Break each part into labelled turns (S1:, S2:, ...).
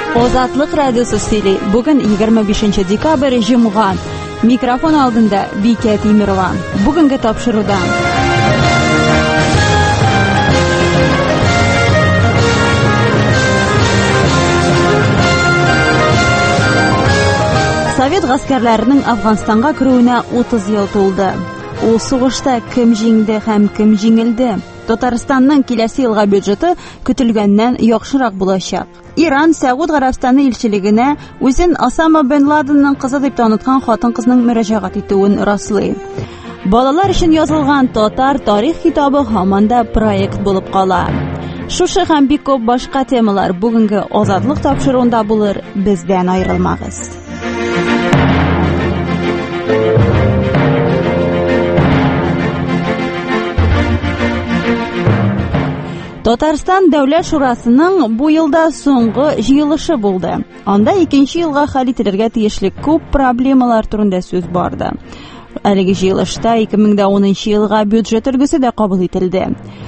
S1: Озатлык радиосы сөйли. Бүген 25 декабрь җомга. Микрофон алдында Бикә Тимирова. Бүгенге тапшырудан. Совет гаскәрләренең Афганстанга керүенә 30 ел тулды. Ул сугышта кем җиңде һәм кем җиңелде? Татарстанның киләсе елга бюджеты көтелгәннән яхшырак булачак. Иран Сәгуд Гарәбстаны илчелегенә үзен Осама бен Ладенның кызы дип таныткан хатын-кызның мөрәҗәгать итүен раслый. Балалар өчен язылган татар тарих китабы һаман да проект булып кала. Шушы һәм бик күп башка темалар бүгенге Азатлык тапшыруында булыр. Бездән аерылмагыз. Татарстан Дәүләт шурасының бу елда соңгы җыелышы булды. Анда 2нче елга хәл ителергә тиешле күп проблемалар турында сүз барды. Әлеге җыелышта 2010 елга бюджет өлгесе дә кабул ителде.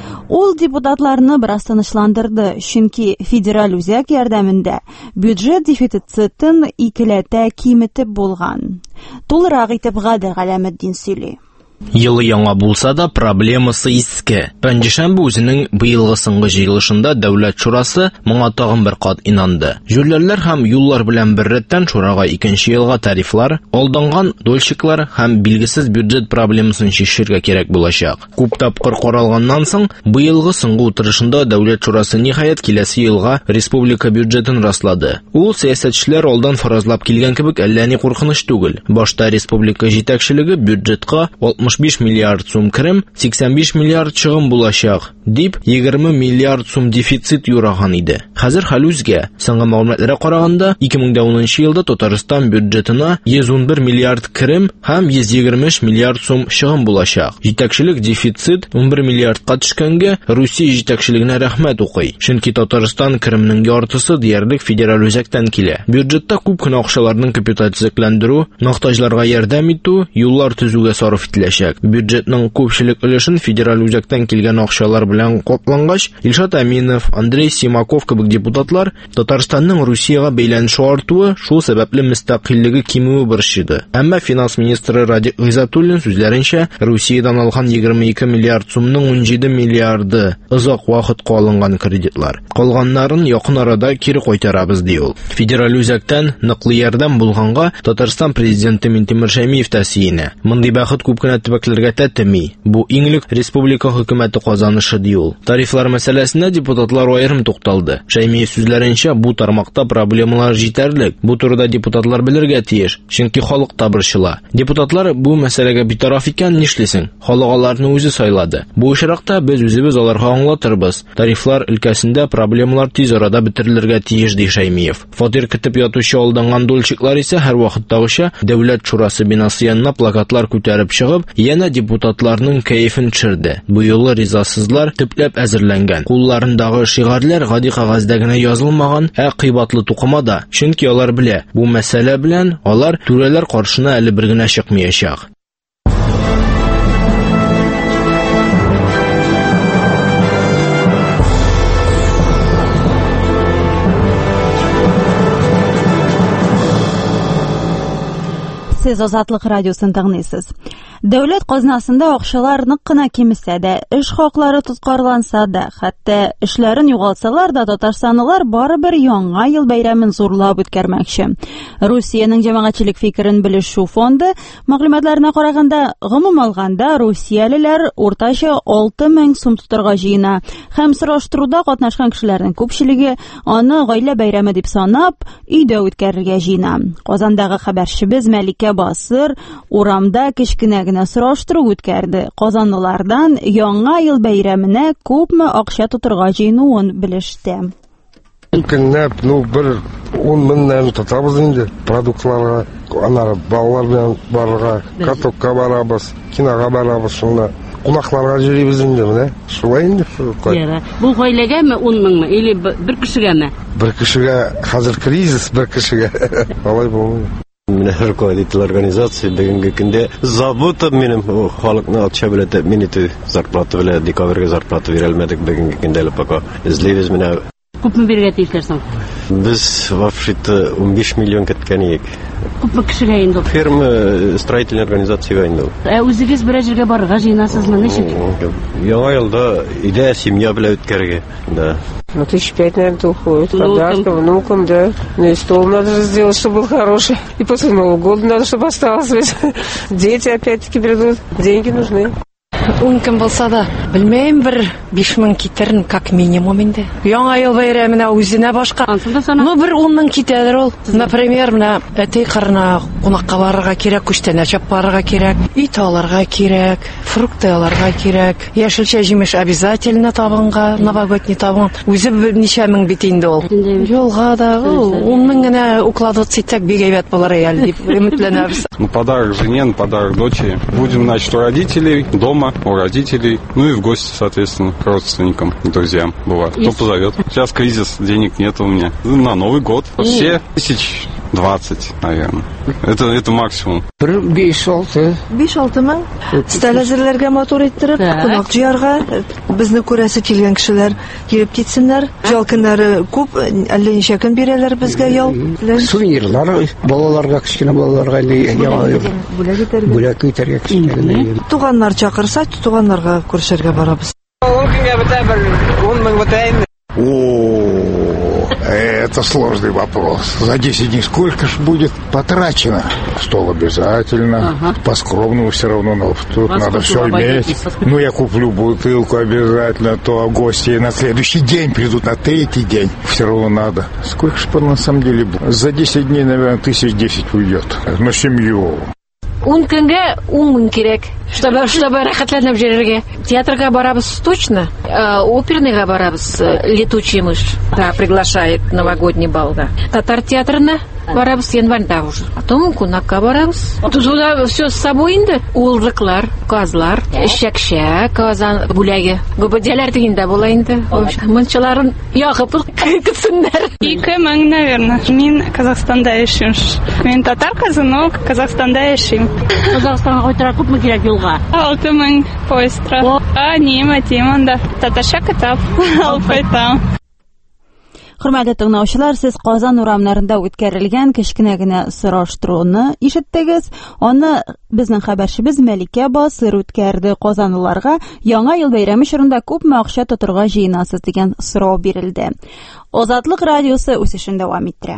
S1: Ул депутатларны бераз тынычландырды, чөнки федераль үзәк ярдәмендә бюджет дефицитын икеләтә киметеп булган. Тулырак итеп Гадел Галәметдин сөйли.
S2: Елы яңа булса да проблемасы иске. Пәнҗешәмбе үзенең быелгы соңгы җыелышында Дәүләт шурасы моңа тагын бер кат инанды. Җүләрләр һәм юллар белән бер рәттән шурага 2нче елга тарифлар, алданган дольщиклар һәм билгесез бюджет проблемасын чишергә кирәк булачак. Күп тапкыр каралганнан соң, быелгы соңгы утырышында Дәүләт шурасы ниһаять киләсе елга республика бюджетын раслады. Ул сәясәтчеләр алдан фаразлап килгән кебек әллә ни куркыныч түгел. Башта республика җитәкчелеге бюджетка 65 миллиард сум керем, 85 миллиард чыгым булачак, дип 20 миллиард сум дефицит юраган иде. Хәзер хәл үзгә. Соңгы мәгълүматларга караганда, 2010 елда Татарстан бюджетына 111 миллиард керем һәм 120 миллиард сум чыгым булачак. Җитәкчелек дефицит 11 миллиардка төшкәнгә Русия җитәкчелегенә рәхмәт укый. Чөнки Татарстан керемнең яртысы диярлек федераль үзәктән килә. Бюджетта күп кенә акчаларның капитализацияләндерү, мохтаҗларга ярдәм итү, юллар төзүгә сарыф ителәчәк. Бюджетның күпчелек өлешен федераль үзәктән килгән акчалар белән каплангач, Илшат Әминов, Андрей Симаков кебек депутатлар Татарстанның Русияга бәйләнеше артуы шул сәбәпле мөстәкыйльлеге кимүе борчыды. Әмма финанс министры Радик Гыйзатуллин сүзләренчә, Русиядән алган 22 миллиард сумның 17 миллиарды озак вакытка алынган кредитлар. Калганнарын якын арада кире кайтарабыз ди ул. Федераль үзәктән ныклы ярдәм булганга Татарстан президенты Минтимер Шәймиев тә сөенә. Мондый бәхет күп кенә төбәкләргә тәтми. Бу иңлек республика хөкүмәте казанышы ди ул. Тарифлар мәсьәләсенә депутатлар аерым тукталды. Шәймиев сүзләренчә, бу тармакта проблемалар җитәрлек. Бу турыда депутатлар белергә тиеш, чөнки халык та борчыла. Депутатлар бу мәсьәләгә битараф икән, нишлисең? Халык аларны үзе сайлады. Бу очракта без үзебез аларга аңлатырбыз. Тарифлар өлкәсендә проблемалар тиз арада бетерелергә тиеш ди Шәймиев. Фатир көтеп ятучы алданган дольщиклар исә һәр вакыттагыча Дәүләт шурасы бинасы янына плакатлар күтәреп чыгып, яна депутатларның кәефен төшерде. Бу юлы ризасызлар төпләп әзерләнгән. Кулларындагы шигарләр гади кагазда гына язылмаган, кыйбатлы тукымада. Чөнки алар белә, бу мәсьәлә белән алар түрәләр каршына әле бер генә чыкмаячак.
S1: Сез Азатлык радиосын тыңлыйсыз. Дәүләт казнасында акчалар нык кына кимсә дә, эш хаклары тоткарланса да, хәтта эшләрен югалтсалар да, татарстанлылар барыбер яңа ел бәйрәмен зурлап үткәрмәкче. Русиянең җәмәгатьчелек фикерен белешү фонды мәгълүматларына караганда, гомум алганда Русиялеләр уртача 6000 сум тотарга җыена һәм сораштыруда катнашкан кешеләрнең күпчелеге аны гаилә бәйрәме дип санап, өйдә үткәрергә җыена. Казандагы хәбәрчебез Мәликә Басыр урамда кечкенә генә сораштыру үткәрде. Казанлылардан яңа ел бәйрәменә күпме акча тотырга җыенуын белеште.
S3: Көнләп, бер 10 меңнән тотабыз инде продуктларга, анары балалар белән барырга, катокка барабыз, кинога барабыз, шунда кунакларга җөрибез инде, менә. Шулай инде.
S4: Бу гаиләгәме 10 меңме, или бер кешегәме?
S3: Бер кешегә, хәзер кризис бер кешегә. Алай булмый.
S5: Мен руководитель организации бүгенге көндә забыта минем халыкны акча белән минуты зарплата белән декабрьгә зарплата бирелмәдек бүгенге көндә пока. Эзлибез менә.
S4: Күпме бирергә тиешләр соң?
S5: Без вообще-то 15 миллион кеткән идек.
S4: Күпме кешегә инде?
S5: Фирма строительная организация инде.
S4: Үзегез бер җиргә барырга җыенасызмы, ничек?
S5: Яңа елда идея семья белән үткәргә. Да.
S6: 5 наверное, уходит. Подарков, внукам, да. Ну и стол надо же сделать, чтобы был хороший. И после Нового года надо, чтобы осталось. Дети опять-таки придут. Деньги нужны.
S7: Кем булса да, белмәем, 5000 китерен как минимум инде. Яңа ел бәйрәменә үзенә башка. Ну, 10,000 китәдер ул. Например, менә әти кырына кунакка барырга кирәк, күчтән чап барырга кирәк, ит алырга кирәк, фрукты алырга кирәк, яшелчә җимеш обязательно табынга, новогодний табын. Үзе ничә мең бит инде ул. Юлга да 10,000 генә укладывать итсәк бик әйбәт булыр әле дип өметләнәбез.
S8: Ну, подарок жене, подарок дочери. Будем, значит, у родителей, дома, у родителей, ну и в гости, соответственно, к родственникам, к друзьям, бывает. Кто позовет. Сейчас кризис, денег нет у меня. На Новый год. Все 20, наверное. Это максимум.
S6: 5-6
S7: мең. Стәл әзерләргә мотор иттереп, кунак җыярга, безне күрәсе килгән кешеләр килеп китсеннәр. Җал көннәре күп, әллә ничә көн бирәләр безгә ял.
S9: Сувенирлар, балаларга, кечкенә балаларга бүләк итәргә кечкенә.
S7: Туганнар чакырса, туганнарга күрешергә барабыз.
S9: Это сложный вопрос. За 10 дней сколько ж будет потрачено? Стол обязательно. По-скромному все равно. Тут надо все иметь. Ну, я куплю бутылку обязательно. То гости на следующий день придут, на третий день. Все равно надо. Сколько ж на самом деле будет? За 10 дней, наверное, 1010 уйдет. На семью.
S7: 10 көнгә 10,000 кирәк. Чтобы рәхәтләнеп җиргә. Театрга барабыз точно. Оперныйга барабыз. Летучий мышь. Да, приглашает новогодний балга. Татар театрына барабыз январьда уже. Потом кунакка барабыз. Туда все с собой инде. Улдыклар, казлар, шәкшә, казан бүләге. Гүбәдәләр дигәндә була инде. Мунчаларын ягып китсеннәр.
S10: 2000, наверное. Мин Казахстанда яшим. Мин татарка, но Казахстанда яшим.
S4: Казахстанга кайтырга күпме кирәк юлга?
S10: 6000 поездра. Матиманда. Татарча китап алып кайтам.
S1: Хөрмәтле тыңлаучылар, сез Казан урамнарында үткәрелгән кечкенә генә сораштыруны ишеттегез. Аны безнең хәбәрчебез Мәликә Басыр үткәрде. Казанлыларга яңа ел бәйрәме чорында күпме акча тотырга җыенасыз дигән сорау бирелде. Азатлык радиосы үсешен дәвам иттерә.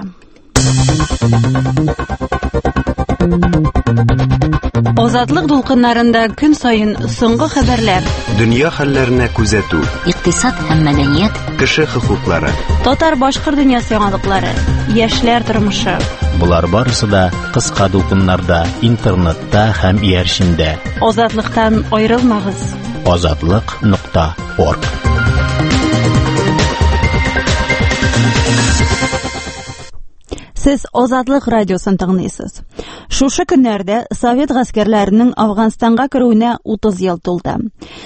S1: Азатлык дулкыннарында көн саен соңгы хәбәрләр.
S11: Дөнья хәлләренә күзәтү.
S12: Икътисад һәм мәдәният.
S11: Кеше хокуклары.
S1: Татар-башкорт дөньясы яңалыклары. Яшьләр тормышы.
S2: Булар барысы да кыска дулкыннарда, интернетта һәм иярчендә.
S1: Азатлыктан аерылмагыз.
S2: Azatliq.org.
S1: Сез Азатлык радиосын тыңлыйсыз. Шушы көннәрдә Совет гаскәрләренең Афганстанга керүенә 30 ел тулды.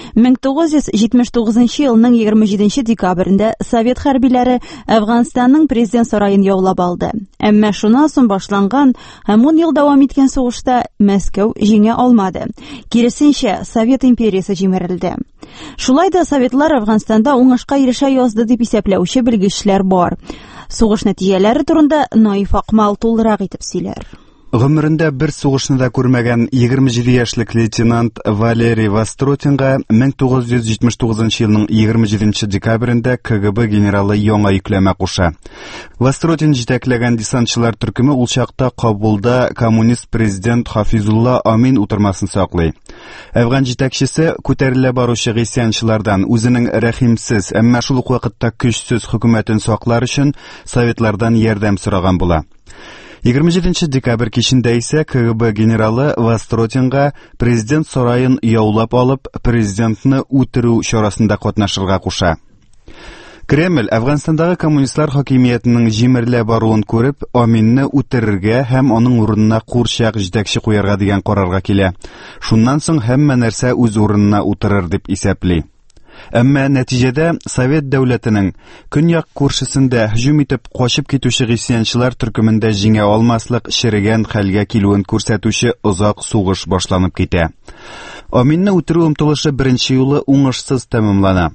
S1: 1979 елның 27 декабрендә Совет хәрбиләре Афганстанның президент сараен яулап алды. Әмма шуннан соң башланган һәм 10 ел дәвам иткән сугышта Мәскәү җиңә алмады. Киресенчә, Совет империясе җимерелде. Шулай да Советлар Афганстанда уңышка ирешә язды дип исәпләүче белгечләр бар. Сугыш нәтиҗәләре турында Наиф Акмал тулырак итеп сөйләр.
S13: Гомерендә бер сугышны да күрмәгән 27 яшьлек лейтенант Валерий Востротинга 1979 елның 27 декабрендә КГБ генералы яңа йөкләмә куша. Востротин җитәкләгән десантчылар төркеме ул чакта Кабулда коммунист президент Хафизулла Амин утырмасын саклый. Афган җитәкчесе күтәрелә баручы гысьянчылардан үзенең рәхимсез, әмма шул ук вакытта көчсез хөкүмәтен саклар өчен Советлардан ярдәм сораган була. 27 декабрь кичендә исә КГБ генералы Востротинга президент сарайын яулап алып, президентны үтерү чарасында катнашырга куша. Кремль Афганстандагы коммунистлар хакимиятенең җимерелә баруын күреп, Аминне үтерергә һәм аның урынына курчак җитәкче куярга дигән карарга килә. Шуннан соң һәммә нәрсә үз урынына утырыр дип исәпли. Әмма нәтиҗәдә Совет дәүләтенең көньяк күршесендә һөҗүм итеп качып китүче гысьянчылар төркемендә җиңә алмаслык ширегән хәлгә килүен күрсәтүче озак сугыш башланып китә. Аминне үтерү омтылышы беренче юлы уңышсыз тәмамлана.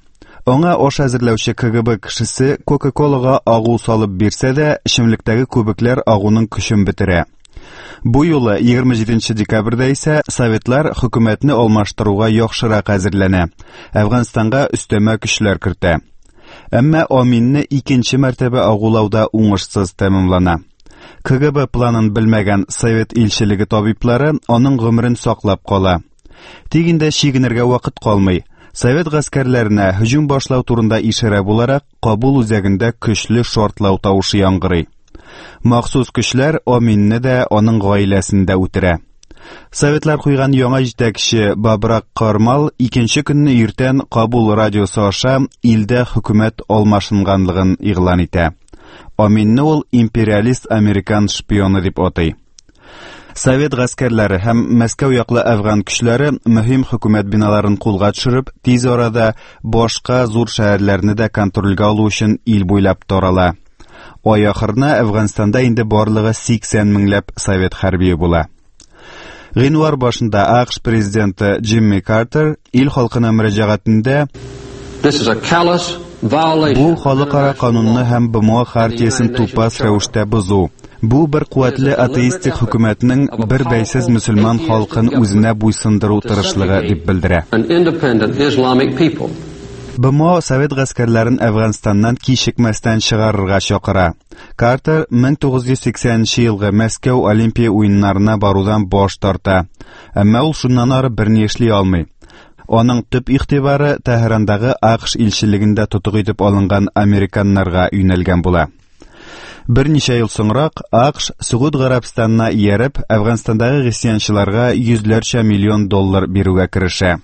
S13: Аңа аш әзерләүче КГБ кешесе Coca-Cola'га агу салып бирсә дә, эчемлектәге күбекләр агуның көчен бетерә. Бу юлы 27 декабрьдә исә Советлар хөкүмәтне алмаштыруга яхшырак әзерләнә. Әфганстанга өстәмә көчләр кертә. Әмма Аминне икенче мәртәбә агулауда уңышсыз тәмамлана. КГБ планын белмәгән Совет илчелеге табиблары аның гомерен саклап кала. Тик инде чигенергә вакыт калмый. Совет гаскәрләренә һөҗүм башлау турында ишарә буларак Кабул үзәгендә көчле шартлау тавышы яңгырый. Махсус көчләр Аминне дә, аның гаиләсен дә үтерә. Советлар куйган яңа җитәкче Бабрак Кармал икенче көнне иртән Кабул радиосы аша илдә хөкүмәт алмашынганлыгын игълан итә. Аминне ул империалист американ шпионы дип атый. Совет гаскәрләре һәм Мәскәү яклы афган көчләре мөһим хөкүмәт биналарын кулга төшереп, тиз арада башка зур шәһәрләрне дә контрольгә алу өчен ил буйлап тарала. Ай ахырына Әфганстанда инде барлыгы 80 меңләп совет хәрби була. Гыйнвар башында АКШ президенты Джимми Картер ил халкына мөрәҗәгатендә бу халыкара канунны һәм БМО хартиясын тупас рәвештә бозу. Бу бер куәтле атеистик хөкүмәтнең бер бәйсез мөселман халкын үзенә буйсындыру тырышлыгы дип белдерә. БМО совет гаскәрләрен Әфганстаннан кичекмәстән чыгарырга чакыра. Картер 1980 елгы Мәскәү Олимпия уеннарына барудан баш тарта. Әмма ул шуннан ары берни эшли алмый. Аның төп игътибары Тәһрандагы АКШ илчелегендә тотык итеп алынган американнарга юнәлгән була. Берничә ел соңрак АКШ Сугуд Гарәбстанына ияреп, Әфганстандагы гысьянчыларга $100 миллион бирүгә керешә.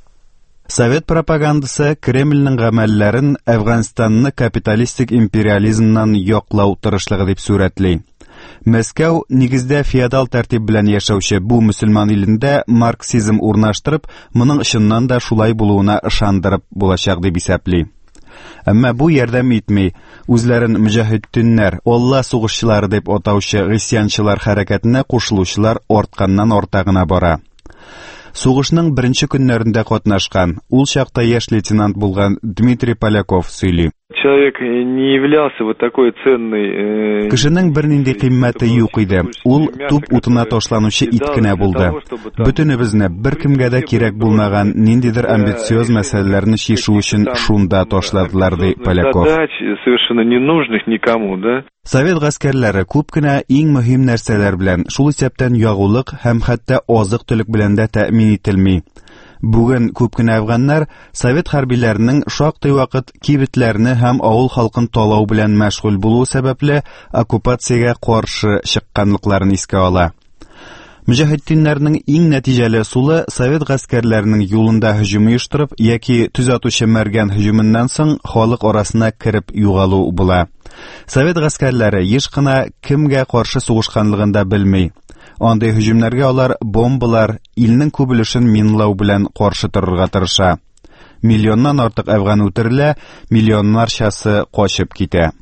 S13: Совет пропагандасы Кремльнең гамәлләрен Әфганстанны капиталистик империализмнан яклау тырышлыгы дип сүрәтли. Мәскәү нигездә феодал тәртип белән яшәүче бу мөселман илендә марксизм урнаштырып, моның чыннан да шулай булуына ышандырып булачак дип исәпли. Әмма бу ярдәм итми, үзләрен мөҗаһидтиннәр, Алла сугышчылары дип атаучы гысьянчылар хәрәкәтенә кушылучылар артканнан арта гына бара. Сугышның беренче көннәрендә катнашкан, ул чакта яшь лейтенант булган Дмитрий Поляков сөйли.
S14: Человек не являлся вот такой ценный.
S13: Кешенең бернинди кыйммәте юк иде. Ул туп утына ташланучы ит кенә булды. Бөтенебезне беркемгә дә кирәк булмаган ниндидер амбициоз мәсьәләләрне чишү өчен шунда ташладылар, ди Поляков.
S14: Совершенно ненужных никому, да?
S13: Совет гаскәрләре күп кенә иң мөһим нәрсәләр белән, шул исәптән ягулык һәм хәтта азык-төлек белән дә тәэмин ителми. Бүген күп кенә афганнар совет хәрбиләренең шактый вакыт кибетләрне һәм авыл халкын талау белән мәшгуль булу сәбәпле оккупациягә каршы чыкканлыкларын искә ала. Мөҗаһиддиннәрнең иң нәтиҗәле сулы совет гаскәрләренең юлында һөҗүм оештырып яки төзәтүче мәргән һөҗүменнән соң халык арасына кирип югалу була. Совет гаскәрләре еш кына кемгә каршы сугышканлыгын да белми. Андый һөҗүмнәргә алар бомбалар, илнең күп өлешен минлау белән каршы торырга тырыша. Миллионнан артык афган үтерелә, миллионнарчасы качып китә.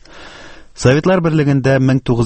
S13: Советлар берлегендә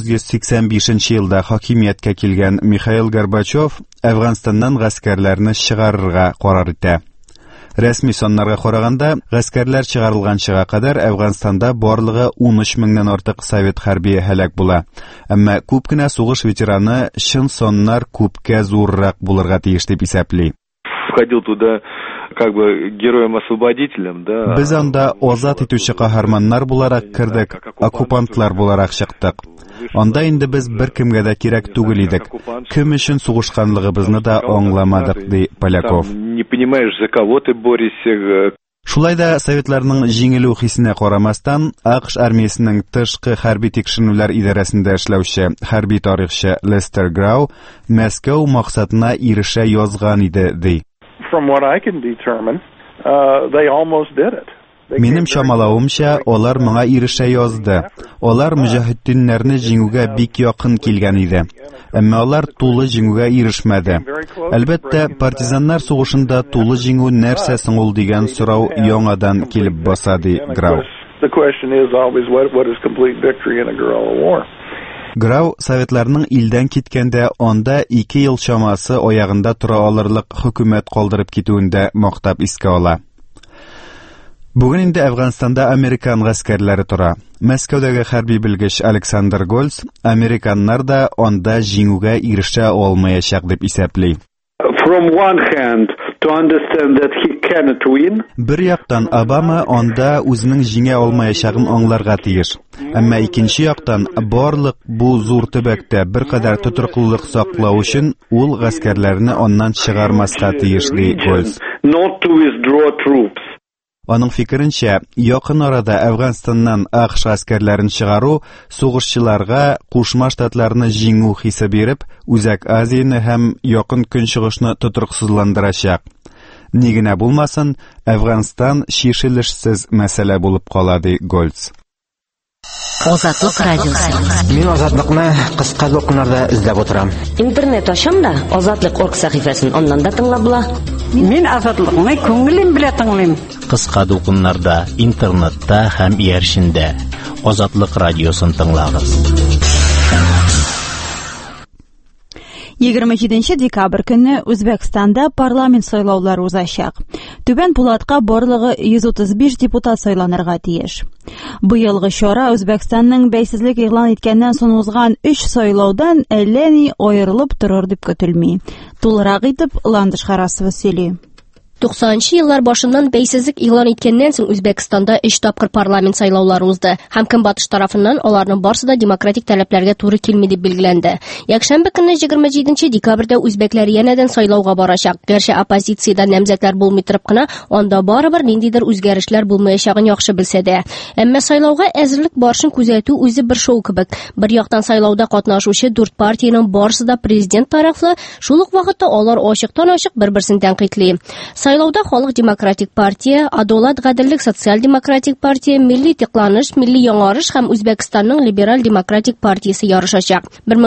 S13: 1985 елда хакимияткә килгән Михаил Горбачев Әфганстаннан гаскәрләрне чыгарырга карар итә. Рәсми саннарга караганда, гаскәрләр чыгарылганчыга кадәр Әфганстанда барлыгы 13 меңнән артык совет хәрби һәлак була. Әмма күп кенә сугыш ветераны чын саннар күпкә зуррак булырга тиеш дип исәпли.
S14: Входил туда как бы героем-освободителем, да.
S13: Без анда азат итүче каһарманнар буларак кирдек, оккупантлар буларак чыктык. Анда инде без беркемгә дә кирәк түгел идек. Кем өчен сугышканлыгыбызны да аңламадык, ди Поляков.
S14: Не понимаешь, за кого ты борешься.
S13: Шулай да советларның җиңелү хисенә карамастан, АКШ армиясының тышкы хәрби тикшерүләр идарәсендә эшләүче хәрби тарихчы Лестер Грау Мәскәү максатына ирешә язган иде, ди.
S15: From what I can determine, they almost did it.
S13: Минем чамалавымча, алар моңа ирешә язды. Алар мөҗаһиддиннәрне җиңүгә бик якын килгән иде. Әмма алар тулы җиңүгә ирешмәде. Әлбәттә, партизаннар сугышында тулы җиңү нәрсә соң ул дигән сорау яңадан килеп баса, ди Грау. Грау советларның илдән киткәндә анда 2 ел чамасы аягында тора алырлык хөкүмәт калдырып китүендә мактап искә ала. Бүген инде Әфганстанда Американ гаскәрләре тора. Мәскәүдәге хәрби белгеч Александр Гольц американнар да анда җиңүгә ирешә алмаячак дип исәпли.
S15: From one hand, to understand that he cannot win.
S13: Бер яктан Обама анда үзенең җиңә алмаячагын аңларга тиеш. Әмма икенче яктан барлык бу зур төбәктә беркадәр тотрыклылык саклау өчен ул гаскәрләрне аннан чыгармаска тиеш ди Гольц.
S15: Not to withdraw troops.
S13: Аның фикеренчә, якын арада Әфганстаннан АКШ гаскәрләрен чыгару сугышчыларга Кушма Штатларны җиңү хисе биреп, Үзәк Азияны һәм Якын Көнчыгышны тотрыксызландырачак. Ни генә булмасын, Әфганстан шишелешсез мәсьәлә булып кала ди Гольц.
S12: Азатлык радиосы.
S16: Мин азатлыкны кыска докумнарда эзләп утырам.
S17: Интернет ачам да Азатлык.орг сәхифәсен аннан да тыңлап була.
S4: Мин азатлыкны күңелем белән тыңлыйм.
S2: Кыска докумнарда, интернетта һәм ияршендә Азатлык радиосын тыңлагыз.
S1: 27 декабрь көнне Үзбәкстанда парламент сайлаулары узачак. Түбән Булатка барлыгы 135 депутат сайланырга тиеш. Быелгы чара Үзбәкстанның бәйсезлек игълан иткәннән соң узган 3 сайлаудан әллә ни аерылып торыр дип көтелми. Тулырак итеп Ландыш Харасова сөйли.
S18: 90-нчы еллар башыннан бәйсезлек игълан иткәннән соң Үзбәкстанда 3 тапкыр парламент сайлаулары узды. Һәм Көнбатыш тарафыннан аларның барысы да демократик таләпләргә туры килми дип билгеләнде. Якшәмбе көнне 27 декабрьдә үзбәкләр янәдән сайлауга барачак. Гәрчә оппозициядә намзәтләр булмый торып кына, анда барыбер ниндидер үзгәрешләр булмаячагын яхшы белсә дә. Әмма сайлауга әзерлек барышын күзәтү үзе бер шоу кебек. Бер яктан сайлауда катнашучы 4 партияның барысы да президент тарафлы, шул ук вакытта алар ачыктан-ачык бер-берсен тәнкыйтьли. Сайлауда Халык демократик партия, Адолат гаделлек социал-демократик партия, Милли тикланыш, Милли яңарыш һәм Үзбәкстанның либераль демократик партиясе ярышачак.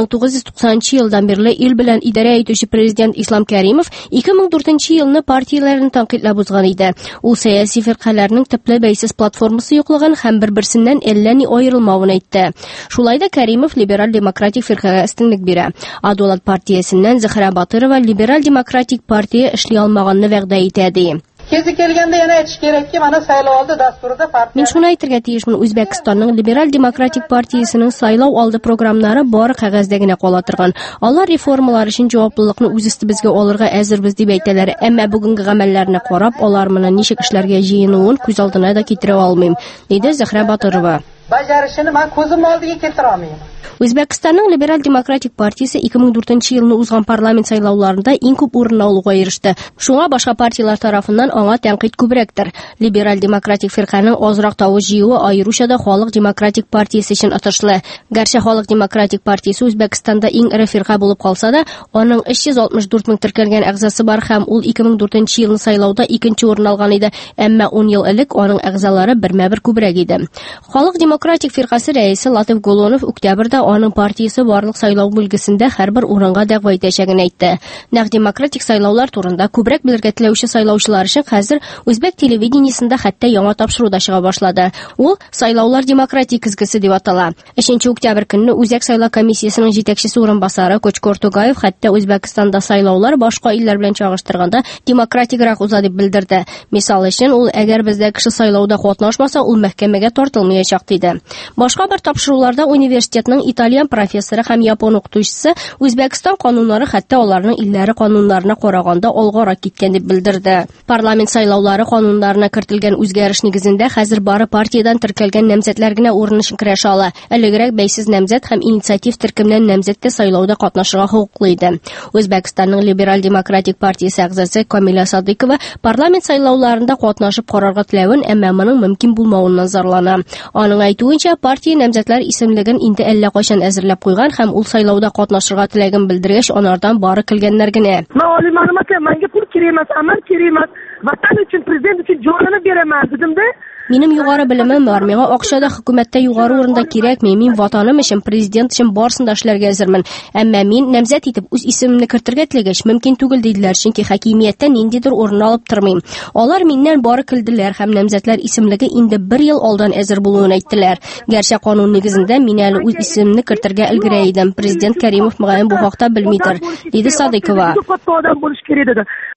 S18: 1990 елдан бирле ил белән идарә итүче президент Ислам Кәримов 2004 елны партияләрен тәнкыйтьләп узган иде. Ул сәяси фиркаларның төпле бәйсез платформасы юклыгын һәм бер-берсеннән әллә ни аерылмавын әйтте. Шулай да Кәримов либераль демократик фиркага өстенлек бирә. Адолат партиясеннән Зөһрә Батырова либераль демократик партия эшли алмаганны вәгъдә итә.
S19: Kezi kelganda yana aytish kerakki, mana saylovoldi dasturida partiya.
S18: Мен шуны әйтергә тиешмен, Үзбәкстанның либераль демократик партиясенең сайлау алды программнары бары кәгазьдә генә кала торган. Алар реформалар өчен җаваплылыкны үз өстебезгә алырга әзербез дип әйтәләр. Әмма бүгенге гамәлләрне карап, алар моны ничек эшләргә җыенуын күз алдына да китерә алмыйм, диде Зөһрә Батырова.
S19: Bajarishini men ko'zim oldiga keltira olmayman.
S18: Үзбәкстанның либераль демократик партиясе 2004 елны узган парламент сайлауларында иң күп урын алуга иреште. Шуңа башка партиялар тарафыннан аңа тәнкыйть күбрәктер. Либераль демократик фирканың азрак тавыш җыюы аеруча да Халык демократик партиясе өчен отышлы. Гәрчә Халык демократик партиясе Үзбәкстанда иң ире фирка булып калса да, аның 364 мең теркәлгән әгъзасы бар һәм ул 2004 елны сайлауда икенче урын алган иде. Әмма 10 ел элек аның әгъзалары бермә-бер күбрәк иде. Халык демократик фиркасы рәисе Латыф Голонов октябрьдә аның партиясе барлык сайлау бүлгесендә һәрбер урынга дәгъва итәчәген әйтте. Нәкъ демократик сайлаулар турында күбрәк белергә теләүче сайлаучылар өчен хәзер үзбәк телевидениесендә хәтта яңа тапшыру да чыга башлады. Ул сайлаулар демократик изгесе дип атала. 3 октябрь көнне Үзәк сайлау комиссиясенең җитәкчесе урынбасары Кочкор Тугаев хәтта Үзбәкстанда сайлаулар башка илләр белән чагыштырганда демократикрак уза дип белдерде. Мисал өчен, ул әгәр бездә кеше сайлауда катнашмаса, ул мәхкәмәгә тартылмаячак диде. Башка бер тапшыруларда университетның итальян профессоры һәм япон укытучысы Үзбәкстан кануннары хәтта аларның илләре кануннарына караганда алгарак киткән дип белдерде. Парламент сайлаулары кануннарына кертелгән үзгәреш нигезендә хәзер бары партиядан теркәлгән намзәтләр генә урынын керәшә ала. Элегрәк бәйсез намзәт һәм инициатив төркемнән намзәттә сайлауда катнашырга хокуклы иде. Үзбәкстанның либераль демократик партиясе әгъзасы Камила Садыкова парламент сайлауларында катнашып карарга теләвен, әмма моның мөмкин булмавын назарлана. Аның әйтүенчә, партия намзәтләр исемлеген инде әллә кайчан әзерләп куйган һәм ул сайлауда катнашырга теләген белдергәч, анардан бары килгәннәр генә.
S19: Мәгълүм мәгълүматлар менгә пул кирәмәс, аман кирәмәс. Ватан өчен, президент өчен җанны бирәмән дидем дә.
S18: Минем югары белемем бар, миңа акча да хөкүмәттә югары урында кирәкми, мин ватаным өчен, президент өчен барсын да эшләргә әзермен. Әмма мин намзәт итеп үз исемемне кертергә теләгәч, мөмкин түгел диделәр, чөнки хакимияттә ниндидер урын алып тормыйм. Алар миннән бары килделәр һәм намзәтләр исемлеге инде 1 ел алдан әзер булуын әйттеләр. Гәрчә канун нигезендә мин әле үз исемемне кертергә өлгерә идем. Президент Кәримов мөгаен бу хакта белмидер, диде Садыкова.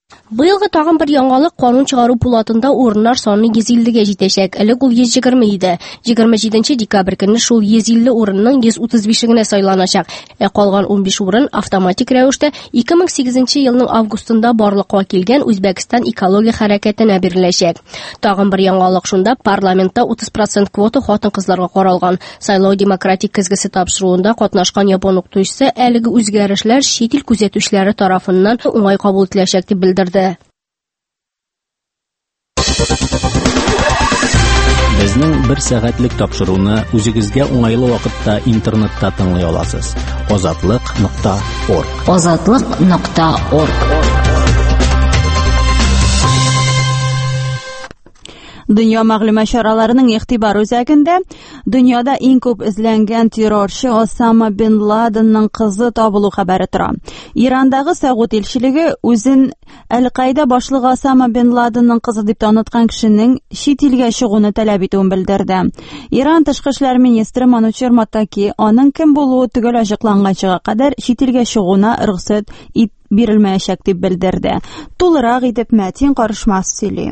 S18: Быелгы тагын бер яңалык канун чыгару пулатында урыннар саны 150-гә җитәчәк. Элек ул 120 иде. 27 декабрь көнне шул 150 урынның 135-генә сайланачак. Калган 15 урын автоматик рәвештә 2008 елның августында барлыкка килгән Үзбәкстан экология хәрәкәтенә биреләчәк. Тагын бер яңалык шунда парламентта 30% квота хатын-кызларга каралган. Сайлау демократик көзгесе тапшыруында катнашкан япон укытучысы әлеге үзгәрешләр чит ил күзәтүчеләре тарафыннан уңай кабул ителәчәк дип белдерде.
S20: Безнең 1 сәгатьлек тапшыруны үзегезгә уңайлы вакытта интернетта тыңлый аласыз. Озатлык.орг.
S12: Озатлык.орг.
S1: Дөнья мәгълүмат чараларының игътибар үзәгендә дөньяда иң күп эзләнгән террорчы Осама бин Ладенның кызы табылу хәбәре тора. Ирандагы Сәгуд илчелеге үзен Әл-Каида башлыгы Осама бин Ладенның кызы дип таныткан кешенең чит илгә чыгуны таләп итүен белдерде. Иран тышкы эшләр министры Манучер Матаки аның кем булуы түгел ачыкланганчыга кадәр чит илгә чыгуына рөхсәт бирелмәячәк дип белдерде. Тулырак итеп Мәтин Карышмас сөйли.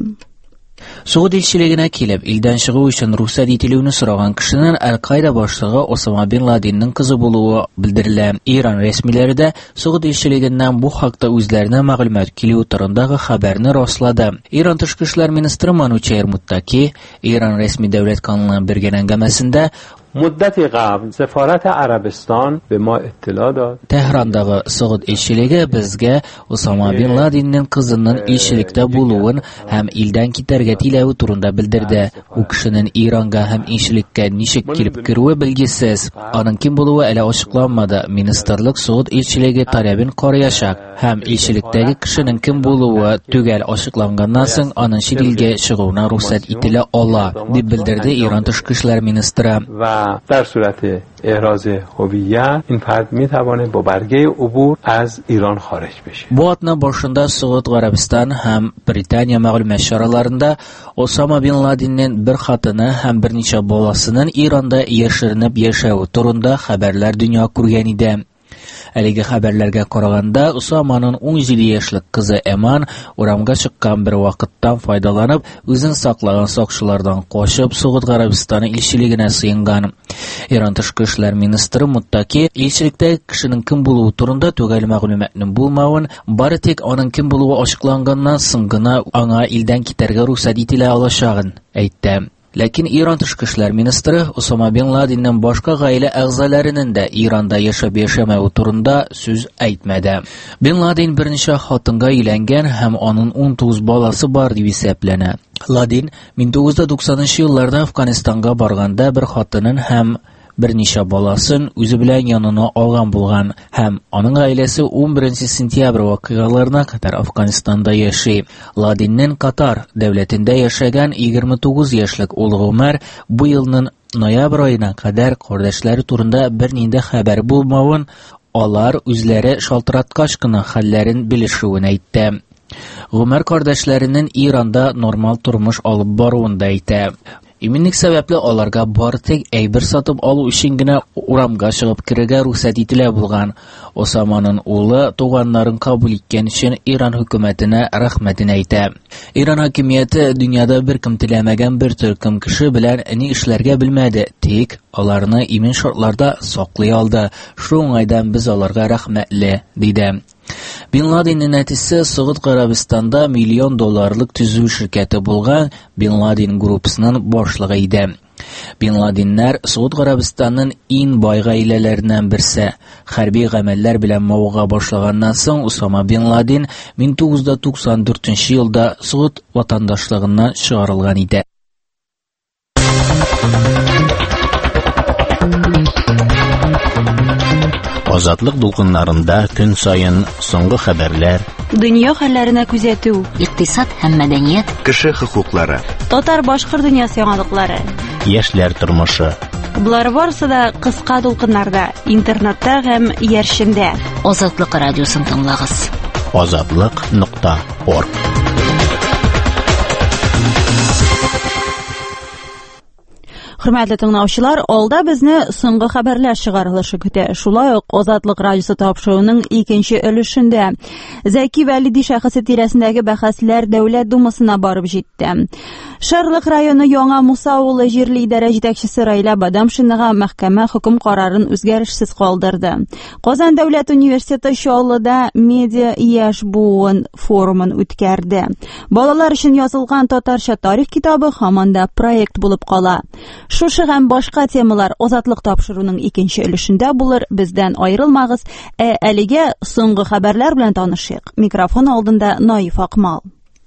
S21: Сауд илчелегенә килеп, илдән чыгу өчен рөхсәт ителүне сораган кешенең Әл-Каида башлыгы Осама бин Ладенның кызы булуы белдерелә. Иран рәсмиләре дә Сауд илчелегеннән бу хакта үзләренә мәгълүмат килү турындагы хәбәрне раслады. Иран тышкы эшләр министры Манучер Муттаки Иран рәсми дәүләт каналына бергән әңгәмәсендә
S22: مدتی قبل سفارت عربستان به ما اطلاع داد.
S21: Tehran'dагы Сауд илчелеге безгә Осама бин Ладенның кызының илчелектә булуын һәм илдән китәргә теләве турында белдерде. У кешенең Иранга һәм илчелеккә ничек килеп керүе белгесез. Аның кем булуы әле ачыкланмады. Министрлык Сауд илчелеге таләбен карыячак һәм илчелектәге кешенең кем булуы түгел ачыкланганнан соң аның чит илгә чыгуына рөхсәт ителә ала, дип белдерде Иран тышкы эшләр министры.
S22: در صورت احراز هویت این فرد میتوانه با برگه عبور از ایران خارج بشه.
S21: Bu atna başında Suud Arabistan hem Britaniya мәгълүмат чараларында Осама бин Ладенның bir хатыны һәм берничә баласының Иранда яшеренеп яшәү турында хәбәрләр дөнья күргән иде. Әлеге хәбәрләргә караганда, Усаманың 17 яшьлек кызы Эман урамга чыккан бер вакыттан файдаланып, үзен саклаган сакчылардан качып, Сауд Арабистаны илчелегенә сыенган. Иран тышкы эшләр министры Муттаки илчелектәге кешенең кем булуы турында түгел мәгълүматның булмавын, бары тик аның кем булуы ачыкланганнан соң гына аңа илдән китәргә рөхсәт ителә алачагын әйтте. Ләкин Иран тышкы эшләр министры Осама бин Ладенның башка гаилә әгъзаларының да Иранда яшәп яшәмәү турында сүз әйтмәде. Бин Ладен берничә хатынга өйләнгән һәм аның 19 баласы бар дип исәпләнә. Ладен 1990 елларда Афганистанга барганда bir хатынын һәм берничә баласын үзе белән янына алган булган һәм аның гаиләсе 11 сентябрь вакыйгаларына кадәр Афганистанда яши. Ладенның Катар дәүләтендә яшәгән 29 яшьлек улы Гомәр бу елның ноябрь аена кадәр кардәшләре турында бернинди хәбәр булмавын, алар үзләре шалтыраткач кына хәлләрен белешүен әйтте. Гомәр кардәшләренең Иранда нормаль тормыш алып баруын да әйтә. Иминлек сәбәпле аларга бары тик әйбер сатып алу өчен генә урамга чыгып керергә рөхсәт ителә булган. Осаманың улы туганнарын кабул иткән өчен Иран хөкүмәтенә рәхмәтен әйтә. Иран хакимияте дөньяда беркем теләмәгән бер төркем кеше белән ни эшләргә белмәде, тик аларны имин шартларда саклый алды. Шуңайдан без аларга рәхмәтле, диде. Бин Ладенның әтисе Сауд Арабистанда $1 миллион төзү ширкәте булган Бин Ладен группасының башлыгы иде. Бин Ладеннәр Сауд Арабистанның иң бай гаиләләреннән берсе. Хәрби гамәлләр белән мавыга башлаганнан соң Усама бин Ладен 1994 елда Сауд ватандашлыгыннан чыгарылган иде.
S20: Азатлык дулкыннарында көн сайын соңгы хәбәрләр,
S1: дөнья хәлләренә күзәтү,
S12: икътисад һәм мәдәният,
S11: кеше хокуклары,
S1: татар-башкыр дөньясы яңалыклары,
S20: яшьләр тормышы.
S1: Булар барысы да кыска дулкыннарда, интернетта һәм яршендә.
S12: Азатлык радиосын тыңлагыз.
S20: Озатлык.орг.
S1: Хөрмәтле тыңлаучылар, алда безне соңгы хәбәрләр чыгарылышы көтә. Шулай ук Азатлык радиосы тапшыруының икенче өлешендә Зәки Вәлиди шәхесе тирәсендәге бәхәсләр Дәүләт Думасына барып җитте. Шарлык районы Яңа Муса авылы җирле идарә җитәкчесе Раила Бадамшинага мәхкәмә хөкем карарын үзгәрешсез калдырды. Казан дәүләт университеты Чаллыда медиа яшь буын форумын үткәрде. Балалар өчен язылган татарча тарих китабы һаман да проект булып кала. Шушы һәм башка темалар Азатлык тапшыруның икенче өлешендә булыр. Бездән аерылмагыз. Әлегә соңгы хәбәрләр белән танышыйк. Микрофон алдында Наиф Акмал.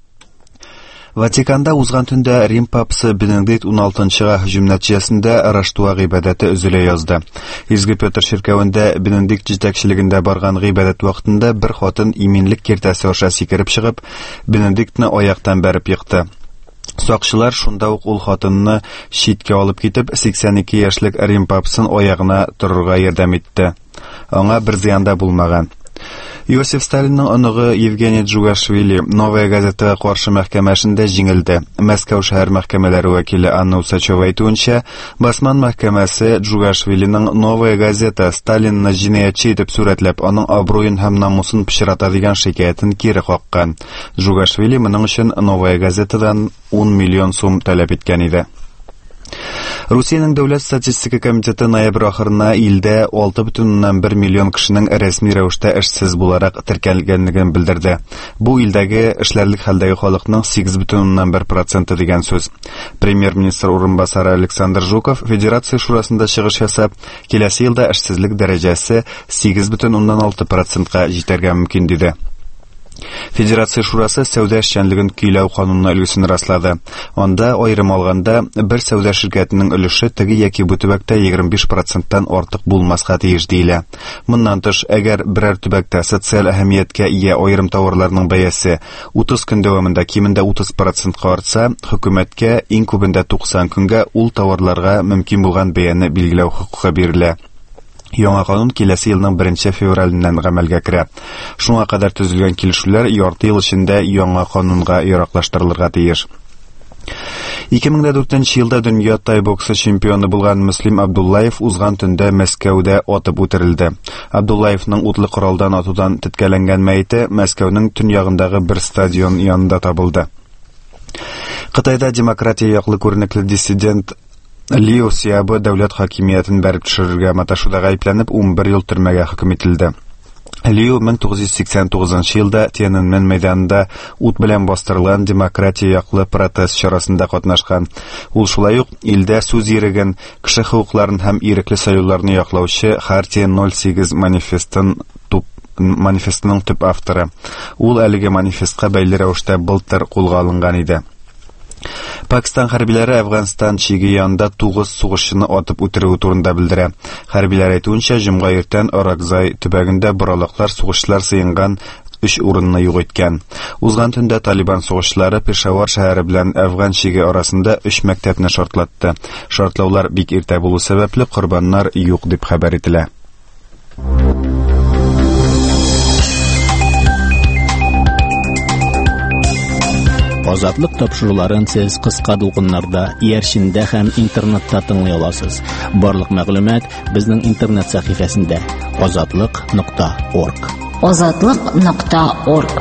S13: Ватиканда узган төндә Рим папасы Бенедикт 16-га һөҗүм нәтиҗәсендә Раштуа гыйбадәте өзелә язды. Изге Петр ширкәвендә Бенедикт җитәкчелегендә барган гыйбадәт вакытында бер хатын иминлек киртәсе аша сикереп чыгып, Бенедиктны аяктан бәреп йыкты. Сакчылар шунда ук ул хатынны читкә алып китеп, 82 яшьлек Рим папасын аягына торырга ярдәм итте. Аңа бер зыян да булмаган. Иосиф Сталинның оныгы Евгений Джугашвили Новая газетага каршы мәхкәмәсендә җиңелде. Мәскәү шәһәр мәхкәмәләре вәкиле Анна Усачева әйтүенчә, басман мәхкәмәсе Джугашвилиның Новая газета Сталинны җинаятьче итеп сурәтләп, аның абруен һәм намусын пычрата дигән шикаятен кире каккан. Джугашвили моның өчен Новая газетадан 10 миллион сум таләп иткән иде. Русиянең дәүләт статистика комитеты ноябрь ахырына илдә 6,1 миллион кешенең рәсми рәвештә эшсез буларак теркәлгәнлеген белдерде. Бу илдәге эшләрлек хәлдәге халыкның 8,1% дигән сүз. Премьер-министр урынбасары Александр Жуков Федерация шурасында чыгыш ясап, киләсе елда эшсезлек дәрәҗәсе 8,6%ка җитәргә мөмкин диде. Федерация шурасы сәүдә эшчәнлеген көйләү канунына өлгесен раслады. Анда аерым алганда бер сәүдә ширкәтенең өлеше теге яки бу төбәктә 25%-тан артык булмаска тиеш диелә. Моннан тыш, әгәр берәр төбәктә социаль әһәмияткә ия аерым товарларның бәясе 30 көн дәвамында кимендә 30%-ка артса, хөкүмәткә иң күбендә 90 көнгә ул товарларга мөмкин булган бәяне билгеләү хокукы бирелә. Яңа канун киләсе елның 1 февралендән гамәлгә керә. Шуңа кадәр төзелгән килешүләр ярты ел эчендә яңа канунга яраклаштырылырга тиеш. 2004 елда дөнья тай боксы чемпионы булган Мөслим Абдуллаев узган төндә Мәскәүдә атып үтерелде. Абдуллаевның утлы коралдан атудан теткәләнгән мәете Мәскәүнең төньягындагы бер стадион янында табылды. Кытайда демократия яклы күренекле диссидент Лиу Сиабы дәүләт хакимиятен бәреп төшерергә маташуда гаепләнеп 11 ел төрмәгә хөкем ителде. Лиу 1989 елда Тяньаньмэнь мәйданында ут белән бастырылган демократия яклы протест чарасында катнашкан. Ул шулай ук илдә сүз иреген, кеше хукукларын һәм ирекле сайлауларны яклаучы Хартия 08 манифестының төп авторы. Ул әлеге манифестка бәйле рәвештә былтыр кулга алынган иде. Пакистан хәрбиләре Әфганстан чиге янында 9 сугышчыны атып үтерү турында белдерә. Хәрбиләр әйтүенчә, җомга иртән Оракзай төбәгендә боралаклар сугышлар сыйнган 3 урынны юк иткән. Узган төндә Талибан сугышлары Пешавар шәһәре белән Әфган чиге арасында 3 мәктәпне шартлатты. Шартлаулар бик иртә булу сәбәпле корбаннар юк дип хәбәр ителә.
S20: Азатлык тапшыруларын сез кыска дулкыннарда, иярчиндә һәм интернетта тыңлый аласыз. Барлык мәгълүмат безнең интернет сәхифәсендә azatlyk.org.
S12: azatlyk.org.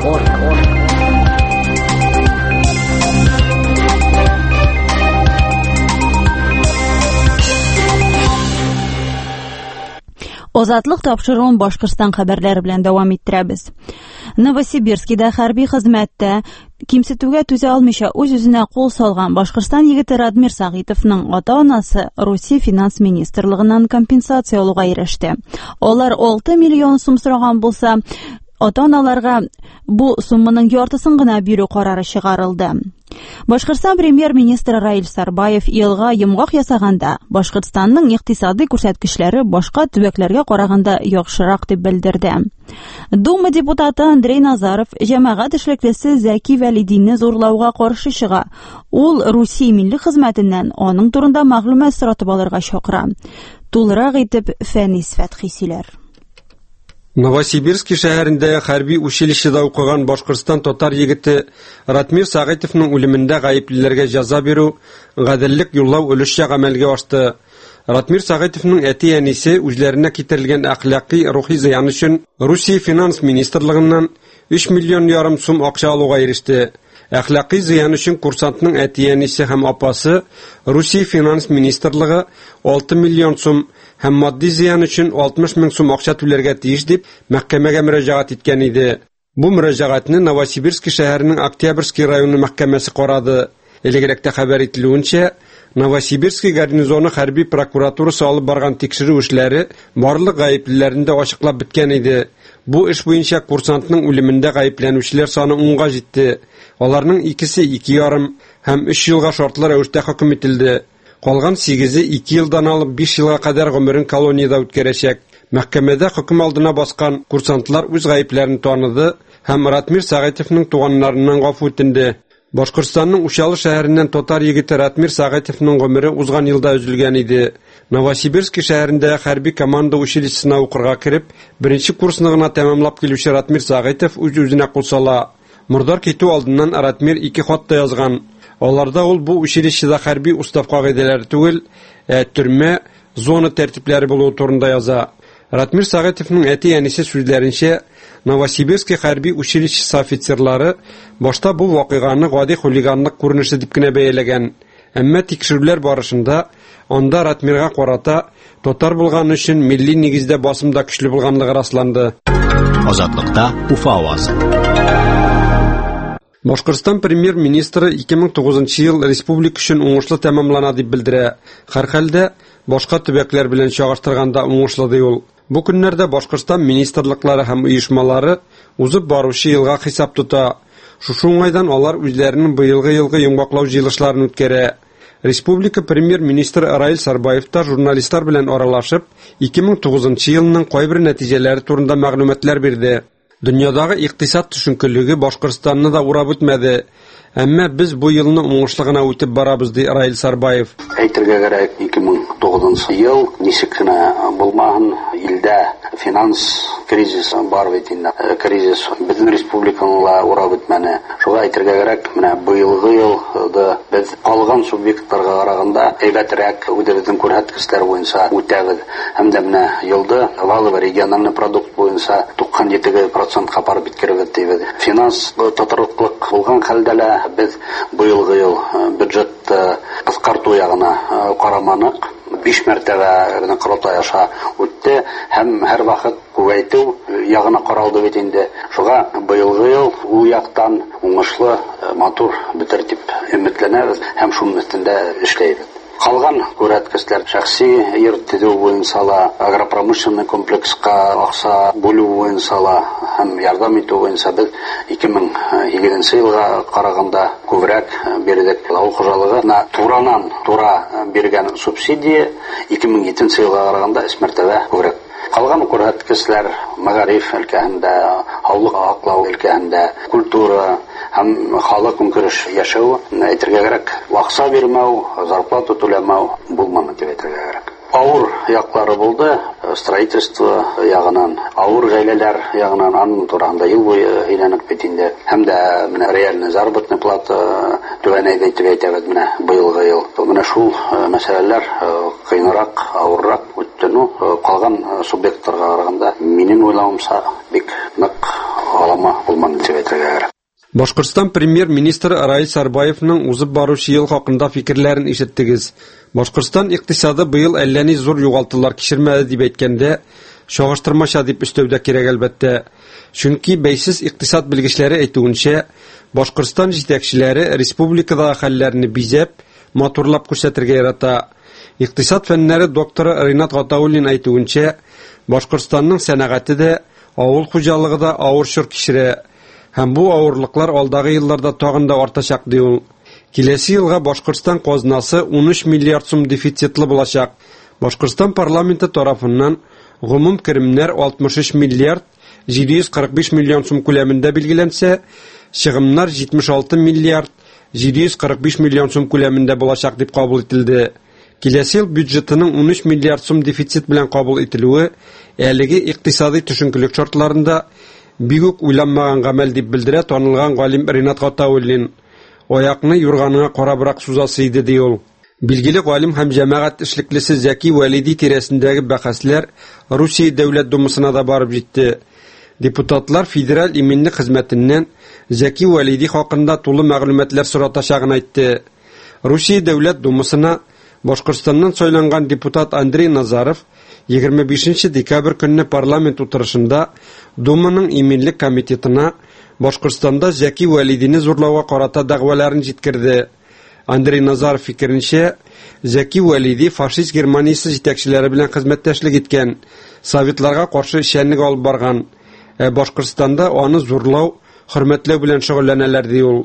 S1: Азатлык тапшыруын Башкортстан хәбәрләре белән дәвам иттерәбез. Новосибирскида хәрби хезмәттә кимсетүгә түзә алмыйча үз-үзенә кул салган Башкортстан егете Радмир Сагитовның ата-анасы Русия финанс министрлыгыннан компенсация алуга иреште. Алар 6 миллион сум сораган булса, ата-аналарга бу сумманың яртысын гына бирү карары чыгарылды. Башкортстан премьер-министры Раил Сарбаев елга йомгак ясаганда Башкортстанның икътисади күрсәткечләре башка төбәкләргә караганда яхшырак дип белдерде. Дума депутаты Андрей Назаров җәмәгать эшлеклесе Зәки Вәлидинне зурлауга каршы чыга. Ул Русия милли хезмәтеннән аның турында мәгълүмат соратып алырга чакыра. Тулырак итеп Фәнис Фәтхи сөйләр.
S3: Новосибирск шәһәрендә хәрби училищеда укыган Башкортстан татар егете Ратмир Сагыйтовның үлемендә гаеплеләргә җәза бирү, гаделлек юллау өлешчә гамәлгә ашты. Ратмир Сагыйтовның әти-әнисе үзләренә китерелгән әхлакый, рухи зыян өчен Русия финанс министрлыгыннан 3,5 миллион сум акча алуга иреште. Әхлакый зыян өчен курсантның әти-әнисе һәм апасы Русия финанс министрлыгы 6 миллион сум һәм матди зыян өчен 60 мең сум акча түләргә тиеш дип мәхкәмәгә мөрәҗәгать иткән иде. Бу мөрәҗәгатьне Новосибирск шәһәренең Октябрьский районы мәхкәмәсе карады. Элегрәктә хәбәр ителүенчә, Новосибирск гарнизоны хәрби прокуратурасы алып барган тикшерү эшләре барлык гаеплеләрендә ачыклап биткән иде. Бу эш буенча курсантның үлемендә гаепләнүчеләр саны 10-га җитте. Аларның икесе 2,5 һәм 3 елга шартлы рәвештә хөкем ителде. Калган 8-е 2 елдан алып 5 елга кадәр гомерен колониядә үткәрәчәк. Мәхкәмәдә хөкем алдына баскан курсантлар үз гаепләрен таныды һәм Ратмир Сагыйтовның туганнарыннан гафу үтенде. Башкортстанның Ушалы шәһәреннән татар егете Ратмир Сагыйтовның гомере узган елда өзелгән иде. Новосибирск шәһәрендә хәрби команда училищесына укырга кирип, беренче курсны гына тәмамлап килүче Ратмир Сагыйтов үз-үзенә кул сала. Мурдар китү алдыннан Ратмир 2 хатта язган. Аларда ул бу училищеда хәрби устав кагыйдәләре түгел, төрмә, зона тәртипләре булуы турында яза. Ратмир Сагыйтовның әти-әнисе сүзләренчә, Новосибирск хәрби училищесы офицерлары башта бу вакыйганы гади хулиганлык күренеше дип кенә бәяләгән. Әмма тикшерүләр барышында анда Ратмирга карата татар булган өчен милли нигездә басымда көчле булганлыгы расланды.
S20: Азатлыкта Уфа авазы.
S3: Башкортстан премьер-министры 2009 ел республика өчен уңышлы тәмамлана дип белдерә. Һәрхәлдә башка төбәкләр белән чагыштырганда уңышлы ди ул. Бу көннәрдә Башкортстан министрлыклары һәм оешмалары узып баручы елга хисап тута. Шушы уңайдан алар үзләренең быелгы йомгаклау җыелышларын үткәрә. Республика премьер-министры Раил Сарбаев та журналистлар белән аралашып, 2009 елның кайбер нәтиҗәләре турында мәгълүматлар бирде. Дөньядагы икътисад төшенкелеге Башкортстанны да урап үтмәде. Әмма без бу елны уңышлы гына үтеп барабыз ди Раил Сарбаев.
S5: Әйтергә кирәк, 2009 ел ничек кенә булмаган, илдә финанс кризис бар бит инде. Кризис безнең республиканы урап үтмәне. Шуңа әйтергә кирәк, менә быелгы елда без калган субъектларга караганда әйбәтрәк үдердән күрһәткечләр буенча үтәбез. Һәм дә менә елда валовый региональный продукт буенча 97% барып биткерәбез дибез. Финанс тотарлыклык булган хәлдә biz быелгы ел бюджет кыскарту ягына караманык. 5 мәртәбә генә корылтай аша үтте һәм һәр вакыт күбәйтү ягына каралды бит инде. Шуңа быелгы ел ул яктан уңышлы, матур бетер дип өметләнәбез һәм шуның өстендә эшләйбез. Калган күрәткечләр шәхси йөртү буенча агропромышленный комплекска акча бүлү буенча һәм ярдәм итү буенча без 2007 елга караганда күбрәк бирдек. Авыл хуҗалыгына тура биргән субсидия 2007 елга караганда 3 мәртәбә күбрәк. Калган күрәткечләр мәгариф өлкәһендә, һаулык аклау өлкәһендә, культура һәм халык көнкүреш яшәү, әйтергә кирәк, акча бирмәү, зарплата түләмәү булмады дип әйтергә кирәк. Авыр яклары булды, строительство ягынан, авыр гаиләләр ягынан аның турында ел буе әйләнеп бит инде. Һәм дә менә реальный заработная плата түбәнәйде дип әйтәбез менә быелгы ел. Менә шул мәсьәләләр кыйнарак, авыррак үттену калган субъектларга караганда минем уйлавымча бик нык алама булмады дип әйтергә кирәк.
S3: Башкортстан премьер-министры Раил Сарбаевның узып баручы ел хакында фикерләрен ишеттегез. Башкортстан икътисады быел әллә ни зур югалтулар кичермәде дип әйткәндә, чагыштырмача дип өстәүдә кирәк әлбәттә. Чөнки бәйсез икътисад белгечләре әйтүенчә, Башкортстан җитәкчеләре республикадагы хәлләрне бизәп, матурлап күрсәтергә ярата. Икътисад фәннәре докторы Ринат Гатауллин әйтүенчә, Башкортстанның сәнәгате дә, авыл хуҗалыгы да авыр чор кичерә. Һәм бу авырлыклар алдагы елларда тагын да артачак ди ул. Киләсе елга Башкортстан казнасы 13 миллиард сум дефицитлы булачак. Башкортстан парламенты тарафыннан гомум керемнәр 63 миллиард 745 миллион сум күләмендә билгеләнсә, чыгымнар 76 миллиард 745 миллион сум күләмендә булачак дип кабул ителде. Киләсе ел бюджетының 13 миллиард сум дефицит белән кабул ителүе әлеге икътисади төшенкелек шартларында бик үк уйланмаган гамәл дип белдерә танылган галим Ринат Гатауллин. Аякны юрганына карабрак сузасы иде ди ул. Билгеле галим һәм җәмәгать эшлеклесе Зәки Вәлиди тирәсендәге бәхәсләр Русия дәүләт думасына да барып җитте. Депутатлар федераль иминлек хезмәтеннән Зәки Вәлиди хакында тулы мәгълүматлар соратачагын әйтте. Русия дәүләт думасына Башкортстаннан сайланган депутат Андрей Назаров 25 декабрь көнне парламент утырышында Думаның иминлек комитетына Башкортстанда Зәки Вәлидине зурлауга карата дәгъваларын җиткерде. Андрей Назаров фикеренчә, Зәки Вәлиди фашист Германиясе җитәкчеләре белән хезмәттәшлек иткән, советларга каршы эшчәнлек алып барган. Башкортстанда аны зурлау, хөрмәтләү белән шөгыльләнәләр ди ул.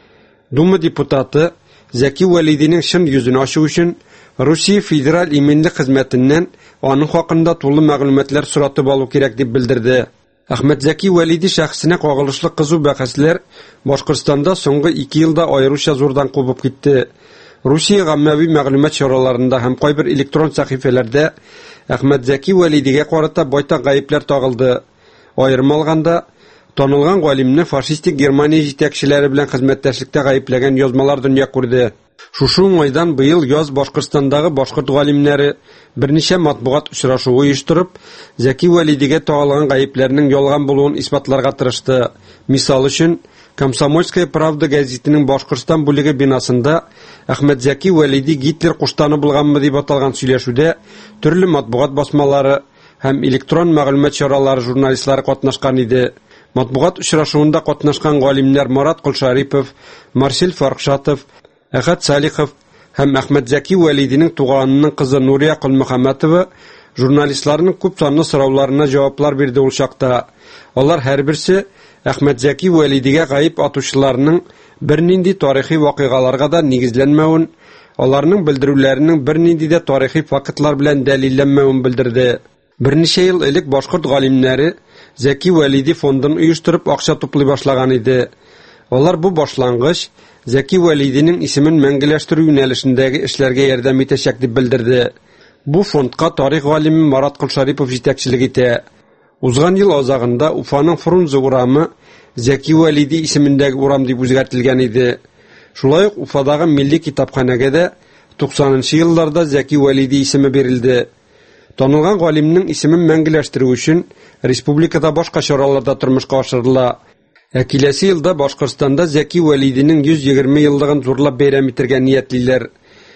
S3: Дума депутаты Зәки Вәлидинең чын йөзен ачу өчен Русия федераль иминлек хезмәтеннән аның хакында тулы мәгълүматлар соратып алу кирәк дип белдерде. Әхмәт Зәки Вәлиди шәхсенә кагылышлы кызу бәхәсләр Башкортстанда соңгы 2 елда аеруча зурдан кубып китте. Русия гаммәви мәгълүмат чараларында һәм кайбер электрон сәхифәләрдә Әхмәт Зәки Вәлидигә карата байтак гаепләр тагылды. Аерым алганда, танылган галимне фашистик Германия җитәкчеләре белән хезмәттәшлектә гаепләгән язмалар дөнья күрде. Шушы уңайдан быел яз Башкортстандагы башкорт галимнәре берничә матбугат очрашуы оештырып, Зәки Вәлидигә тагылган гаепләрнең ялган булуын исбатларга тырышты. Мисал өчен, Комсомольская правда гәзитенең Башкортстан бүлеге бинасында Әхмәт Зәки Вәлиди Гитлер куштаны булганмы дип аталган сөйләшүдә төрле матбугат басмалары һәм электрон мәгълүмат чаралары журналистлары катнашкан иде. Матбугат очрашуында катнашкан галимнәр Марат Кулшарипов, Марсель Фаркшатов, Әхәт Салихов һәм Әхмәт Зәки Вәлидинең туганының кызы Нурия Кулмөхәммәтова журналистларның күп санлы сорауларына җаваплар бирде ул чакта. Алар һәрберсе Әхмәт Зәки Вәлидигә гаип атучыларның бернинди тарихи вакыйгаларга да нигезләнмәвен, аларның белдерүләренең бернинди дә тарихи фактлар белән дәлилләнмәвен белдерде. Берничә ел элек башкорт галимнәре Зәки Вәлиди фондын оештырып акча туплый башлаган иде. Алар бу башлангыч Зәки Вәлидинең исемен мәңгеләштерү юнәлешендәге эшләргә ярдәм итәчәк дип белдерде. Бу фондка тарих галиме Марат Кулшарипов җитәкчелек итә. Узган ел азагында Уфаның Фрунзе урамы Зәки Вәлиди исемендәге урам дип үзгәртелгән иде. Шулай ук Уфадагы милли китапханәгә дә 90нчы елларда Зәки Вәлиди исеме бирелде. Танылган галимнең исемен мәңгеләштерү өчен республикада башка чараларда тормышка ашырыла. Киләсе елда Башкортстанда Зәки Вәлидинең 120 еллыгын зурлап бәйрәм итәргә ниятлиләр.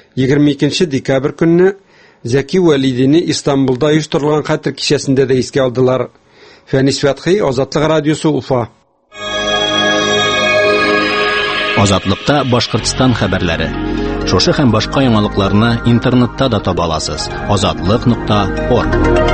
S3: 22 декабрь көнне Зәки Вәлидине Истанбулда оештырылган хәтер кичәсендә дә искә алдылар. Фәнис Фәтхи, Азатлык радиосы, Уфа.
S20: Азатлыкта Башкортстан хәбәрләре. Шушы һәм башка яңалыкларны интернетта да таба аласыз. Azatlyk.org.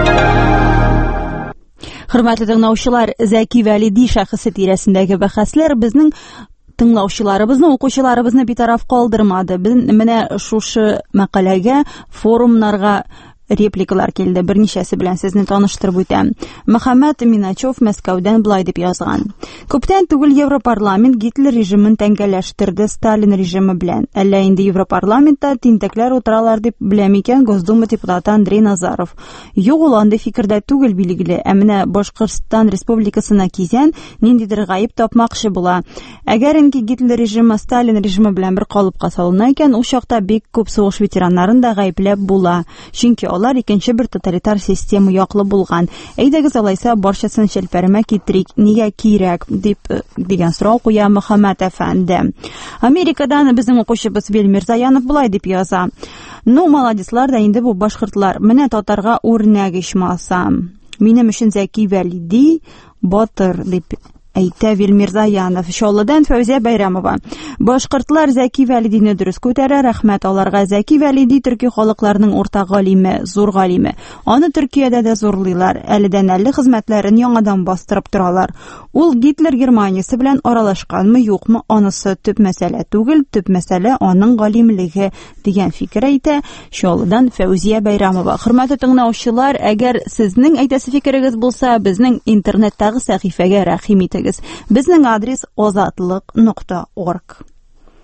S1: Хөрмәтле тыңлаучылар, Зәки Вәлиди шәхесе тирәсендәге бәхәсләр безнең тыңлаучыларыбызны, укучыларыбызны битараф калдырмады. Менә шушы мәкаләгә, форумнарга репликалар килде. Берничәсе белән сезне таныштырып үтәм. Мөхәммәд Миначев Мәскәүдән булай дип язган. Күптән түгел Европарламент Гитлер режимын тәңгәләштерде Сталин режимы белән. Әллә инде Европарламентта тинтәкләр утыралар дип беләм икән Госдума депутаты Андрей Назаров. Юк, ул андый фикердә түгел билгеле. Ә менә Башкортстан Республикасына кизән ниндидер гаип тапмакчы була. Әгәр инде Гитлер режимы Сталин режимы белән бер калыпка салына икән, ул чакта бик күп сугыш ветераннарын да гаипләп була. Чөнки алар икенче бер тоталитар система яклы булган. Әйдәгез алайса барчасын челпәрмә китерик, нигә кирәк дигән сорау куя Мөхәммәд әфәнде. Америкадан безнең укучыбыз Белмирзаянов булай дип яза. Ну, молодецлар да инде бу башкортлар. Менә татарга үрнәк ичмасам. Минем өчен Зәки Вәлиди батыр дип әйтә Белмирзаянов. Шолладан Фәүзия Байрамова. Башкортлар Зәки Вәлидине дөрес күтәрә, рәхмәт аларга. Зәки Вәлиди төрки халыкларының уртак галиме, зур галиме. Аны Төркиядә дә зурлыйлар. Әледән-әле хезмәтләрен яңадан бастырып торалар. Ул Гитлер Германиясе белән аралашканмы, юкмы, анысы төп мәсьәлә түгел, төп мәсьәлә аның галимлеге дигән фикер әйтә Шолладан Фәүзия Байрамова. Хөрмәтле тыңлаучылар, әгәр сезнең әйтәсе фикерегез булса, безнең интернеттагы сәхифәгә рәхим итегез. Безнең адрес azatlyk.org.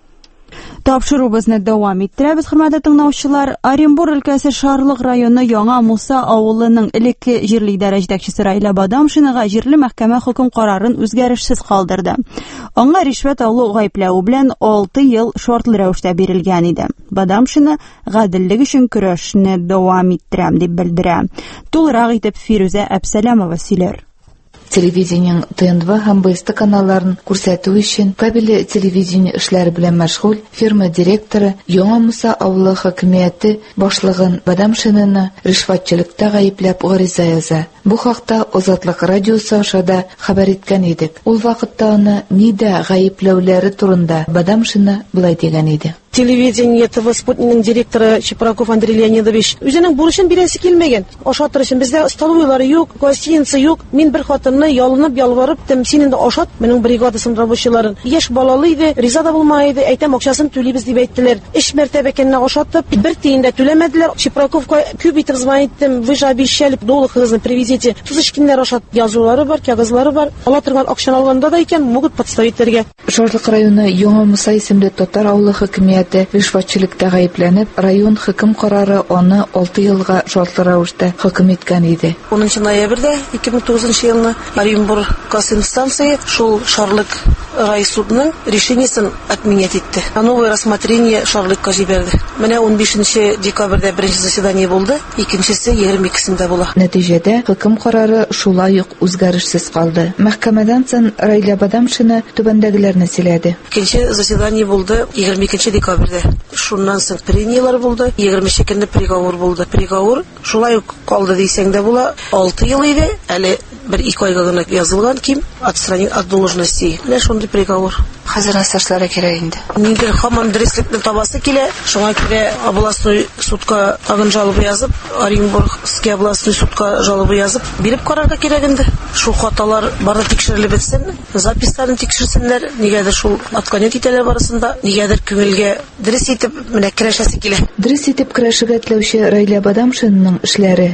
S1: Тапшырубызны дәвам иттерәбез, хөрмәтле тыңлаучылар. Оренбур өлкәсе Шарлык районы Яңа Муса авылының элекке җирле идарә җитәкчесе Раиля Бадамшинага җирле мәхкәмә хөкем карарын үзгәрешсез калдырды. Аңа ришвәт алу гаепләү белән 6 ел шартлы рәвештә бирелгән иде. Бадамшина гаделлек өчен көрәшне дәвам иттерәм дип белдерә. Тулырак итеп Фирүзә Әбсәләмова сөйләр.
S6: Телевидениеның ТНВ һәм БСТ каналларын күрсәтү өчен кабель телевидение эшләре белән мәшгуль фирма директоры Яңа Муса авылы хакимияте башлыгын Бадамшинаны ришвәтчелектә гаепләп гариза яза. Бу хакта Азатлык радиосы аша да хәбәр иткән идек. Ул вакытта аны нидә гаепләүләре турында Бадамшина булай дигән иде.
S8: Телевидение ТВ Спутникның директоры Чепраков Андрей Леонидович үзенең бурычын бирәсе килмәгән. Ашатыр өчен бездә столовыйлары юк, гостиница юк. Мин бер хатынны ялынып, ялварып, син инде ашат, минем бригадасының рабочийларын. Яшь балалы иде, риза да булмай иде. Әйтәм, акчасын түлибез дип әйттеләр. 3 мәртәбә кенне ашатып, бер тиен дә түләмәделәр. Чепраковка күп итеп звониттем, вы же обещали доллар хызны привезите. Тузышкиннәр ашат, язулары бар, кагазлары бар. Ала торган акчаны алганда да икән, могут подставительләргә.
S6: Шарлык районы Яңа Муса исемле татар авылы хакимияте ришвәтчелектә гаепләнеп, район хөкем карары аны 6 елга шартлы рәвештә хөкем иткән иде.
S8: 10 ноябрьдә 2009 елны Оренбур инстанция шул Шарлык райсудның решениесен отменять итте. Новое рассмотрение Шарлыкка җибәрде. Менә 15 декабрьдә беренче заседание булды, икенчесе 22-сендә була.
S6: Нәтиҗәдә хөкем карары шулай ук үзгәрешсез калды. Мәхкәмәдән соң Раиля Бадамшина түбәндәгеләрне сөйләде.
S8: Икенче заседание булды 22 декабрьдә. Шуннан соң прениялар булды, 20 көнне приговор булды. Приговор шулай ук калды дисәң дә була. 6 ел иде, әле 1-2 айга гына язылган ким отстранить от должности. Менә шундый приговор.
S6: Хәзер нәрсәләр кирәк инде.
S8: Нинди һаман дөреслекне табасы килә. Шуңа күрә областной судка тагын жалоба язып, Оренбургский областной судка жалоба язып, биреп карарга кирәк инде. Шу хаталар бары тикшерелеп бетсен, запискаларын тикшерсеннәр, нигәдер шул отклонять итәләр барысында, нигәдер күңелгә дөрес итеп менә керәшәсе килә.
S6: Дөрес итеп керәшергә теләүче Раиля Бадамшинаның эшләре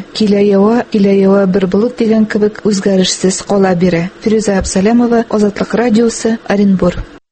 S6: килә бер булып дигән кебек үзгәрешсез кала бирә. Фирүзә Әбсәләмова, Азатлык радиосы, Оренбур.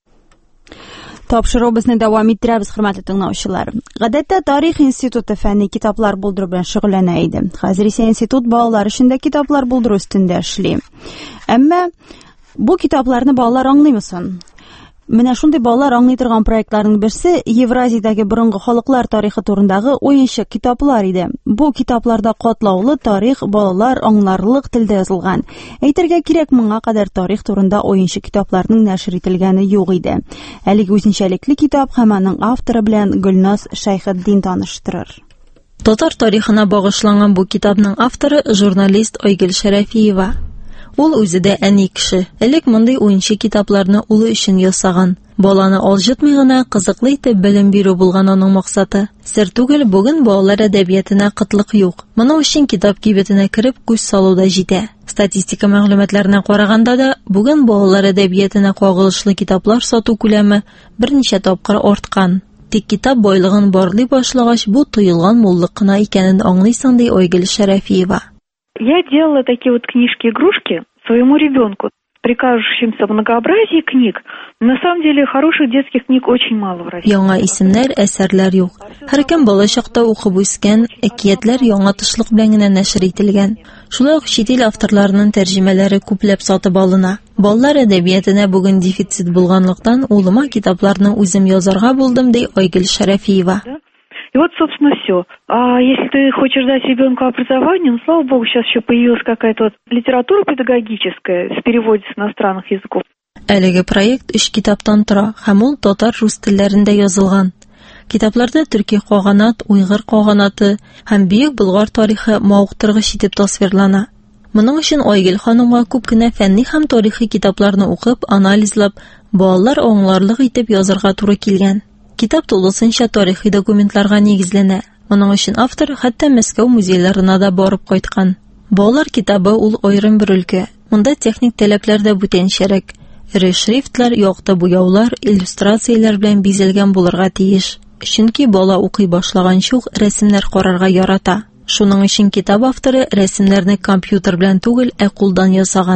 S1: Тапшырубызны дәвам иттерәбез, хөрмәтле тыңлаучылар. Гадәттә Тарих институты фәнни китаплар булдыру белән шөгыльләнә иде. Хәзер исә институт балалар өчен дә китаплар булдыру өстендә эшли. Әмма бу китапларны балалар аңлыймы соң? Менә шундый балалар аңлый торган проектларның берсе Евразиядәге борынгы халыклар тарихы турындагы уенчык китаплар иде. Бу китапларда катлаулы тарих балалар аңларлык телдә язылган. Әйтергә кирәк, моңа кадәр тарих турында уенчык китапларның нәшер ителгәне юк иде. Әлеге үзенчәлекле китап һәм аның авторы белән Гөлназ Шәйхетдин таныштырыр. Татар тарихына багышланган бу китапның авторы журналист Айгөл Шәрәфиева. Ул үзе дә әни кеше. Элек мондый уенчы китапларны улы өчен ясаган. Баланы алҗытмый гына кызыклы итеп белем бирү булган аның максаты. Сер түгел, бүген балалар әдәбиятына кытлык юк. Моның өчен китап кибетенә кереп күз салуда җитә. Статистика мәгълүматларына караганда да, бүген балалар әдәбиятына кагылышлы китаплар сату күләме берничә тапкыр арткан. Тик китап байлыгын барлый башлагач, бу тоелган муллык кына икәнен аңлыйсың, ди Айгөл Шәрәфиева.
S23: Я делала такие вот книжки-игрушки своему ребенку при кажущемся многообразии книг. На самом деле хороших детских книг очень мало в России.
S1: Яңа исемнәр, әсәрләр юк. Һәркем бала чакта укып үскән, әкиятләр яңа тышлык белән генә нәшер ителгән. Шулай ук чит ил авторларының тәрҗемәләре күпләп сатып алына. Балалар әдәбиятына бүген дефицит булганлыктан улыма китапларны үзем язарга булдым, ди Айгөл Шәрәфиева.
S23: И вот, собственно, все. А если ты хочешь дать ребенку образование, ну, слава богу, сейчас еще появилась какая-то вот литература педагогическая с переводом с иностранных языков.
S1: Әлеге проект 3 китаптан тора, һәм ул татар-рус телләрендә язылган. Китапларда төрки каганат, уйгыр каганаты һәм бөек Болгар тарихы мавыктыргыч итеп тасвирлана. Моның өчен Айгөл ханымга күп кенә фәнни һәм тарихи китапларны укып, анализлап, балалар аңларлык итеп язарга туры килгән. Китап тулысынча тарихи документларга нигезләнә. Моның өчен автор хәтта Мәскәү музейларына да барып кайткан. Балалар китабы ул аерым бер өлкә. Монда техник таләпләр дә бүтәнчәрәк. Ире шрифтлар, якты буяулар, иллюстрацияләр белән бизәлгән булырга тиеш. Чөнки бала укый башлаганчы ук рәсемнәр карарга ярата. Шуның өчен китап авторы рәсемнәрне компьютер белән түгел, кулдан ясаган.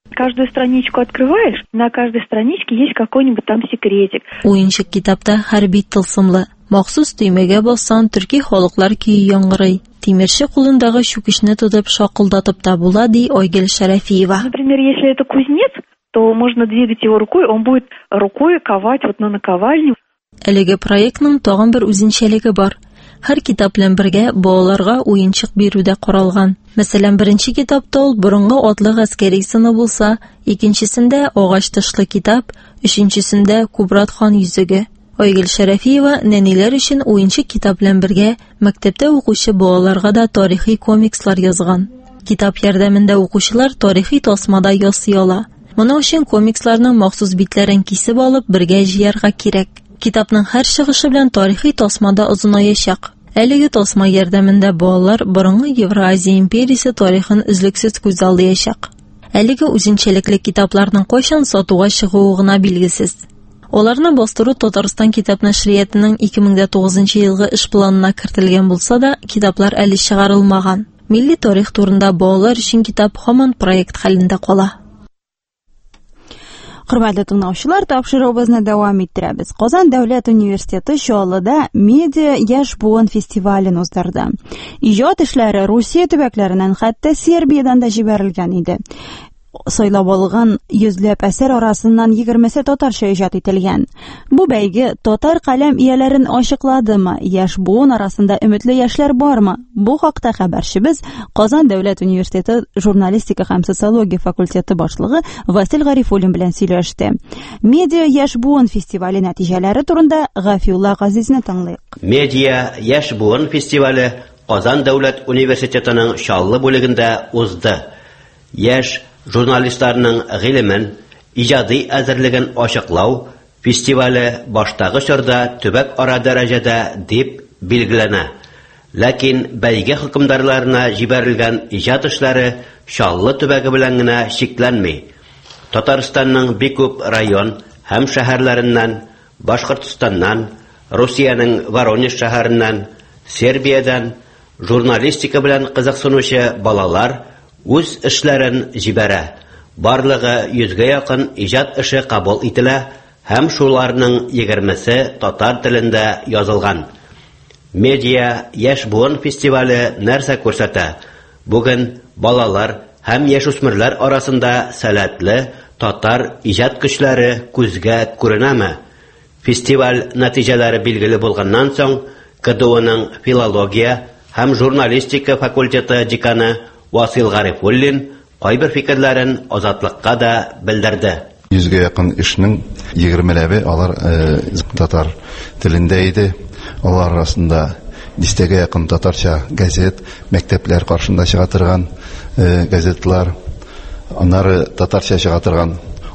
S23: Каждую страничку открываешь, на каждой страничке есть какой-нибудь там секретик.
S1: Уенчык китапта хәрби тылсымлы. Махсус төймәгә бассан төрки халыклар көе яңгырый. Тимерче кулындагы чүкешне тотып шакылдатып та була, ди Айгөл Шәрәфиева.
S23: Например, если это кузнец, то можно двигать его рукой, он будет рукой ковать вот на наковальне.
S1: Әлеге проектның тагын бер үзенчәлеге бар. Һәр китап белән бергә балаларга уенчык бирүдә каралган. Мәсәлән, беренче китапта ул борынгы атлы гаскәри сыны булса, икенчесендә агач тышлы китап, өченчесендә Кубрат хан йөзеге. Айгөл Шәрәфиева нәниләр өчен уенчык китап белән бергә мәктәптә укучы балаларга да тарихи комикслар язган. Китап ярдәмендә укучылар тарихи тасмада ясый ала. Моның өчен комиксларның махсус битләрен кисеп алып бергә җыярга кирәк. Китапның һәр чыгышы белән тарихи тасмада озынаячак. Әлеге тасма ярдәмендә балалар борынгы Евразия империясе тарихын үзлексез күз алдаячак. Әлеге үзенчәлекле китапларның кайчан сатуга чыгуы гына билгесез. Аларны бастыру Татарстан китап нәшриятының 2009 елгы эш планына кертелгән булса да, китаплар әле чыгарылмаган. Милли тарих турында балалар өчен китап һаман проект хәлендә кала. Хөрмәтле тыңлаучылар, тапшыруыбызны дәвам иттерәбез. Казан дәүләт университеты Чаллыда медиа яшь буын фестивален уздырды. Иҗат эшләре Русия төбәкләреннән, хәтта Сербиядән да җибәрелгән иде. Сайлап алган йөзләп әсәр арасыннан 20се татарча иҗат ителгән. Бу бәйге татар каләм ияләрен ачыкладымы? Яшь буын арасында өметле яшьләр бармы? Бу хакта хәбәрчебез Казан дәүләт университеты журналистика һәм социология факультеты башлыгы Васил Гарифуллин белән сөйләште. Медиа яшь буын фестивале нәтиҗәләре турында Гафиулла Газизне тыңлыйк.
S7: Медиа яшь буын фестивале Казан дәүләт университетының Чаллы бүлегендә узды. Яшь журналистларның гыйлемен, иҗади әзерлеген ачыклау фестивале баштагы чорда төбәк ара дәрәҗәдә дип билгеләнә. Ләкин бәйге хөкемдарларына җибәрелгән иҗат эшләре Чаллы төбәге белән генә шикләнми. Татарстанның бик күп район һәм шәһәрләреннән, Башкортстаннан, Русиянең Воронеж шәһәреннән, Сербиядән журналистика белән кызыксынучы балалар үз эшләрен җибәрә. Барлыгы 100-гә якын иҗат эше кабул ителә һәм шуларның 20се татар телендә язылган. Медиа яшь буын фестивале нәрсә күрсәтә? Бүген балалар һәм яшүсмерләр арасында сәләтле татар иҗат көчләре күзгә күренәме? Фестиваль нәтиҗәләре билгеле булганнан соң, КДУның филология һәм журналистика факультеты деканы Васил Гарифуллин кайбер фикерләрен Азатлыкка да белдерде.
S9: 100-гә якын эшнең 20ләбе алар татар телендә иде. Алар арасында 10-гә якын татарча газет, мәктәпләр каршында чыга торган газетлар, аннары татарча чыга торган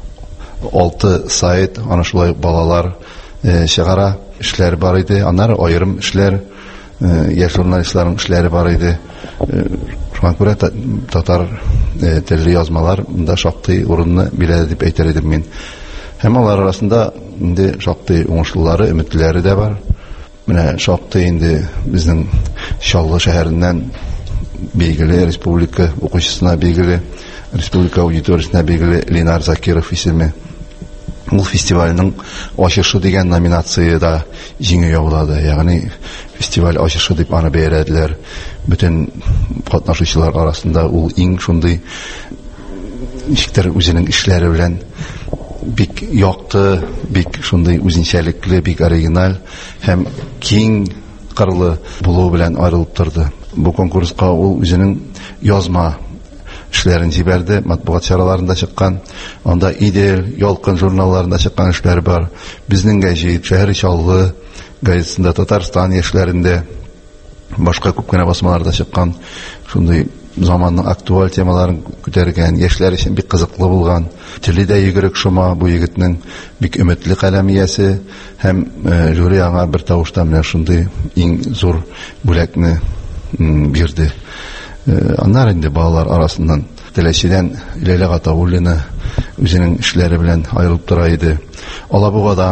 S9: 6 сайт, аны шулай балалар чыгара эшләр бар иде. Аннары аерым эшләр, яшь журналистларның эшләре бар иде. Шуңа күрә татар телле язмалар да шактый урынны биләде дип әйтер идем мин. Һәм алар арасында инде шактый уңышлылары, өметлеләре дә бар. Менә шактый инде безнең Чаллы шәһәреннән билгеле республика укучысына билгеле, республика аудиториясенә билгеле Ленар Закиров исеме. Ул фестивальнең ачышы дигән номинацияда җиңү яулады. Ягъни фестиваль ачышы дип аны бәяләделәр. Бүтән катнашучылар арасында ул иң шундый ничектер үзенең эшләре белән бик якты, бик шундый үзенчәлекле, бик оригиналь һәм киң кырлы булу белән аерылып торды. Бу конкурска ул үзенең язма эшләрен җибәрде, матбугат чараларында чыккан, анда Идел, Ялкын журналларында чыккан эшләр бар. Безнең гәҗит шәһәр Чаллы газетасында, Татарстан яшьләрендә, башка күп кенә басмаларда чыккан, шундый заманның актуаль темаларын күтәргән, яшьләр өчен бик кызыклы булган. Теле дә йөгерек шома, бу егетнең бик өметле каләмиясе һәм жюри аңа бер тавышта менә шундый иң зур бүләкне бирде. Аннар инде балалар арасыннан Теләчедән Ләйлә Гатауллина үзенең эшләре белән аерылып тора иде. Алабугадан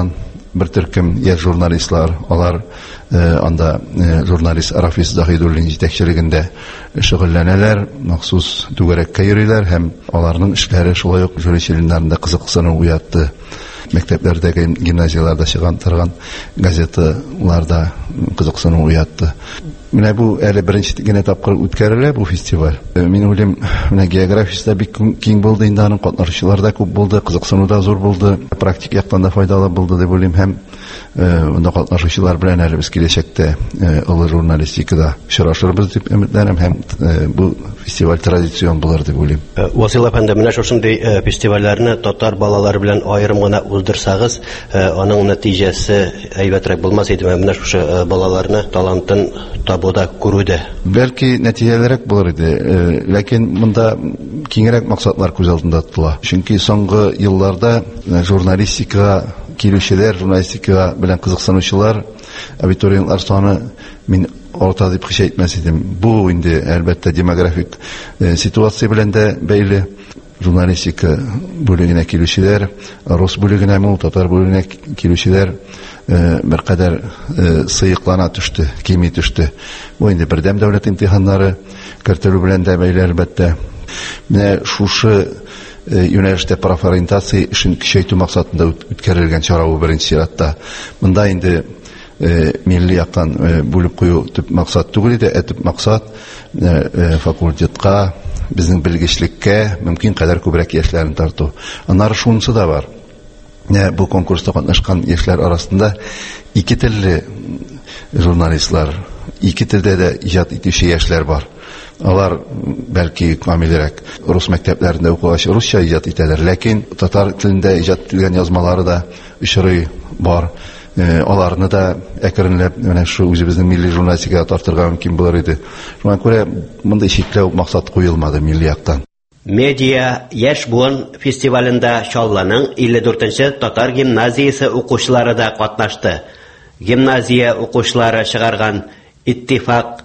S9: bir төркем яшь журналистлар, алар анда журналист Рафис Захидуллин җитәкчелегендә шөгыльләнәләр, махсус түгәрәккә йөриләр һәм аларның эшләре шулай ук журналистларында кызыксыну уятты. Мәктәпләрдәге, гимназияләрдә чыган торган газеталарда кызыксыну уятты. Менә бу әле беренче генә тапкыр үткәрелә бу фестиваль. Мин уйлыйм, менә географиясендә бик киң булды инде, аның катнашучылары да күп булды, кызыксыну да зур булды, практик яктан да файдалы булды дип уйлыйм һәм монда катнашучылар белән әле без киләчәктә олы журналистикада очрашырбыз дип өметләнәм һәм бу фестиваль традицион булыр дип уйлыйм.
S7: Васил әфәнде, менә шушындый фестивальләрне татар балалары белән аерым гына уздырсагыз, аның нәтиҗәсе әйбәтрәк булмас иде. Менә шушы балаларны талантын табуда күрүдә.
S9: Бәлки нәтиҗәлерәк булыр иде, ләкин монда киңрәк максатлар күз алдында тотыла. Чөнки соңгы елларда журналистикага килүчеләр, журналистика белән кызыксынучылар, абитуриентлар саны мин орта дип хис итмәс идем. Бу инде әлбәттә демографик ситуация белән дә бәйле. Журналистика бүлегенә килүчеләр, рус бүлегенә, татар бүлегенә килүчеләр беркадәр сыйыклана төште, кими төште. Бу инде бердәм дәүләт имтиханнары кертелү белән дә бәйле әлбәттә. Менә шушы юнәлештә профориентация эшен көчәйтү максатында үткәрелгән чара бу беренче чиратта. Монда инде милли яктан бүлеп кую төп максат түгел иде, төп максат факультетка, безнең белгечлеккә мөмкин кадәр күбрәк яшьләрне тарту. Аннары шунысы да бар. Бу конкурста катнашкан яшьләр арасында ике телле журналистлар, ике телдә дә иҗат итүче яшьләр бар. Алар бәлки камилрәк рус мәктәпләрендә укыгач русча иҗат итәләр, ләкин татар телендә иҗат ителгән язмалары да очрый бар. Аларны да әкренләп менә шу үзебезнең милли журналистикага тартырга мөмкин булыр иде. Шуңа күрә монда чикләү максат куелмады милли яктан.
S7: Медиа яшь буын фестивалендә Чалланың 54-нче татар гимназиясе укучылары да катнашты. Гимназия укучылары чыгарган Иттифак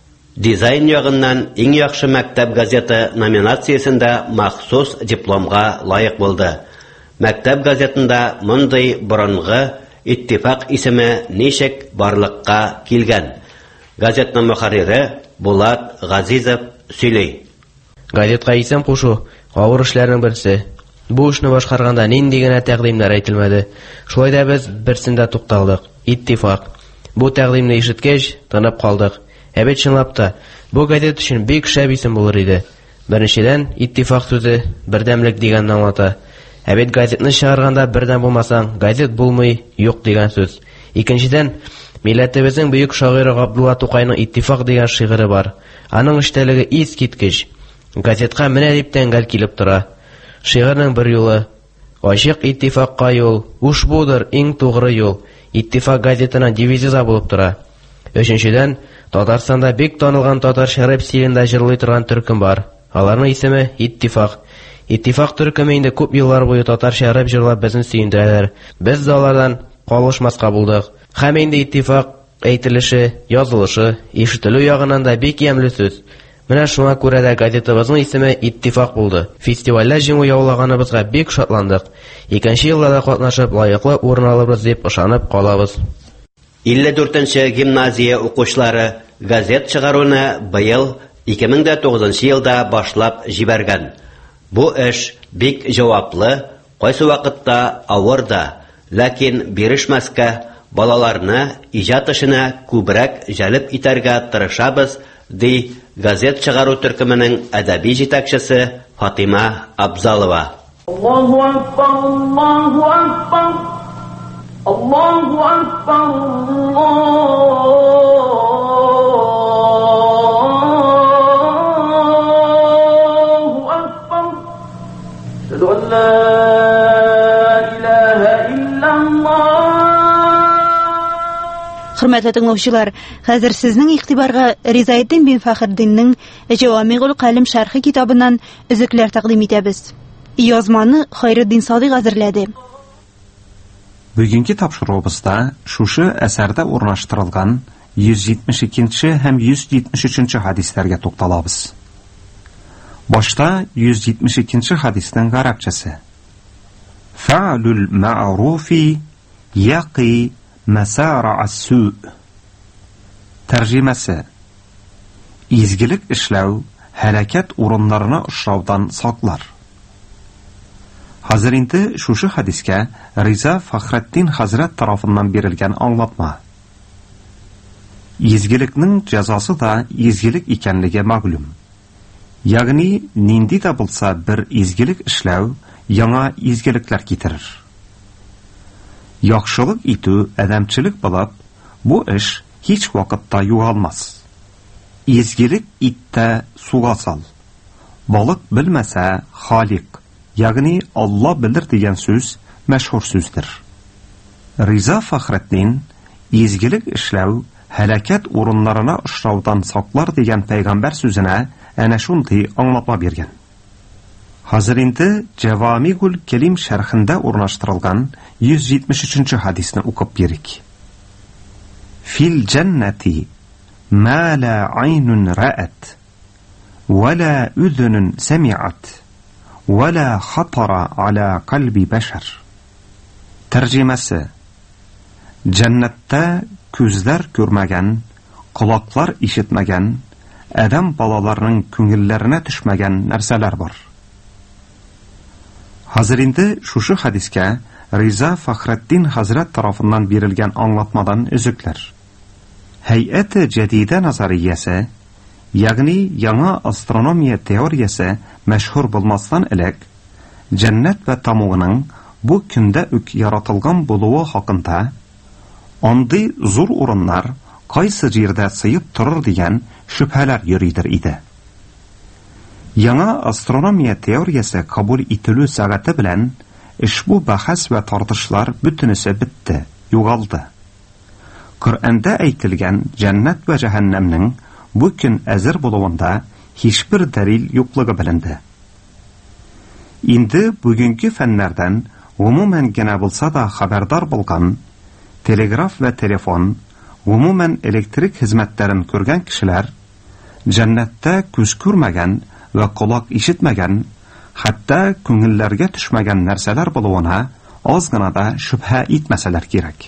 S7: дизайн ягыннан иң яхшы мәктәп газеты номинациясендә махсус дипломга лаек булды. Мәктәп газетында мондый борынгы Иттифак исеме ничек барлыкка килгән? Газетның мөхәррире Булат Газизов сөйли.
S10: Газетка исем кушу авыр эшләрнең берсе. Бу эшне башкарганда нинди генә тәкъдимнәр әйтелмәде. Шулай да без берсендә тукталдык. Иттифак. Бу тәкъдимне ишеткәч, тынып калдык. Әбет чынлап та, бу газет өчен бик шәп исем булыр иде. Беренчедән, Иттифак сүзе бердәмлек дигәнне аңлата. Әбет газетны чыгарганда бердәм булмасаң, газет булмый, юк дигән сүз. Икенчедән, милләтебезнең бөек шагыйре Габдулла Тукайның Иттифак дигән шигыре бар. Аның эштәлеге искиткеч. Газетка менә дип тәңгәл килеп тора. Шигырьнең бер юлы: Ачык иттифакка юл, уш будыр иң тугры юл. Иттифак газетының девизы булып тора. Өченчедән, Татарстанда бик танылган татарча рэп стилендә җырлый торган төркем бар. Аларның исеме Иттифак. Иттифак төркеме инде күп еллар буе татарча рэп җырлап безне сөендерәләр. Без дә алардан калышмаска булдык. Һәм инде Иттифак әйтелеше, язылышы, ишетелү ягыннан да бик ямьле сүз. Менә шуңа күрә дә газетабызның исеме Иттифак булды. Фестивальдә җиңү яулаганыбызга бик шатландык. Икенче елда да катнашып, лаеклы урын алырбыз дип ышанып калабыз.
S7: 54-нче гимназия укучылары газет чыгаруны быел 2009 елда башлап җибәргән. Бу эш бик җаваплы, кайсы вакытта авыр да, ләкин бирешмәскә, балаларны иҗат эшенә күбрәк җәлеп итәргә тырышабыз, ди газет чыгару төркеменең әдәби җитәкчесе Фатима Абзалова.
S14: Аллаһу акбар, Аллаһу акбар. Аллаһу акбар. Аллаһу акбар. Әшһәдү ан ла илаһа иллаллаһ.
S1: Хөрмәтле тыңлаучылар, хәзер сезнең игътибарга Ризаетдин бин Фәхреддиннең Җавамигул калим шәрхи китабыннан өзекләр тәкъдим итәбез. Язманы Хайретдин Садыйк әзерләде.
S15: Бүгенге тапшыруыбызда шушы әсәрдә урнаштырылган 172 һәм 173 хадисләргә тукталабыз. Башта 172 хадисның гарәпчәсе. Фа'лул ма'руфи Yaqi masara'a-su. Тәрҗемәсе: изгелек эшләү һәлакәт урыннарына очраудан саклар. Хәзер инде шушы хадискә Риза Фахретдин хәзрәт тарафыннан бирелгән аңлатма. Изгелекнең җәзасы да изгелек икәнлеге мәгълүм. Ягъни нинди дә булса бер изгелек эшләү яңа изгелекләр китерер. Яхшылык итү әдәмчелек булып, бу эш һич вакытта югалмас. Изгелек иттә суга сал. Балык белмәсә Халик, ягъни Алла белер дигән сүз мәшһүр сүздер. Риза Фахретдин изгелек эшләү һәлакәт урыннарына очраудан саклар дигән пәйгамбәр сүзенә әнә шундый аңлатма биргән. Хәзер инде Җавамигул Кәлим шәрхендә урнаштырылган 173-нче хадисны укып бирик. Фил джаннати ма ла айнун раат ва ла үзунун самиат ва ла хатара аля калби башар. Тәрҗемәсе: Җәннәттә күзләр күрмәгән, колаклар ишетмәгән, адам балаларының күңелләренә төшмәгән нәрсәләр бар. Хәзер инде шушы хадискә Риза Фахретдин хәзрәт тарафыннан бирелгән аңлатмадан өзекләр. Һәйәте җәдидә назариясе, ягъни яңа астрономия теориясе мәшһүр булмастан элек, җәннәт ва тамугының бу көндә үк яратылган булуы хакында, андый зур урыннар кайсы җирдә сыеп торыр дигән шөбһәләр йөридер иде. Яңа астрономия теориясе кабул ителү сәгате белән ишбу бәхәс ва тартышлар бөтенесе бетте, югалды. Коръәндә әйтелгән җәннәт ва җәһәннәмнең бу көн әзер булуында һичбер дәлил юклыгы беленде. Инде бүгенге фәннәрдән гомумән генә булса да хәбәрдар булган, телеграф ва телефон, гомумән электрик хезмәтләрен күргән кешеләр җәннәттә күз күрмәгән ва колак ишетмәгән, хәтта күңелләргә төшмәгән нәрсәләр булуына аз гына да шөбһә итмәсәләр кирәк.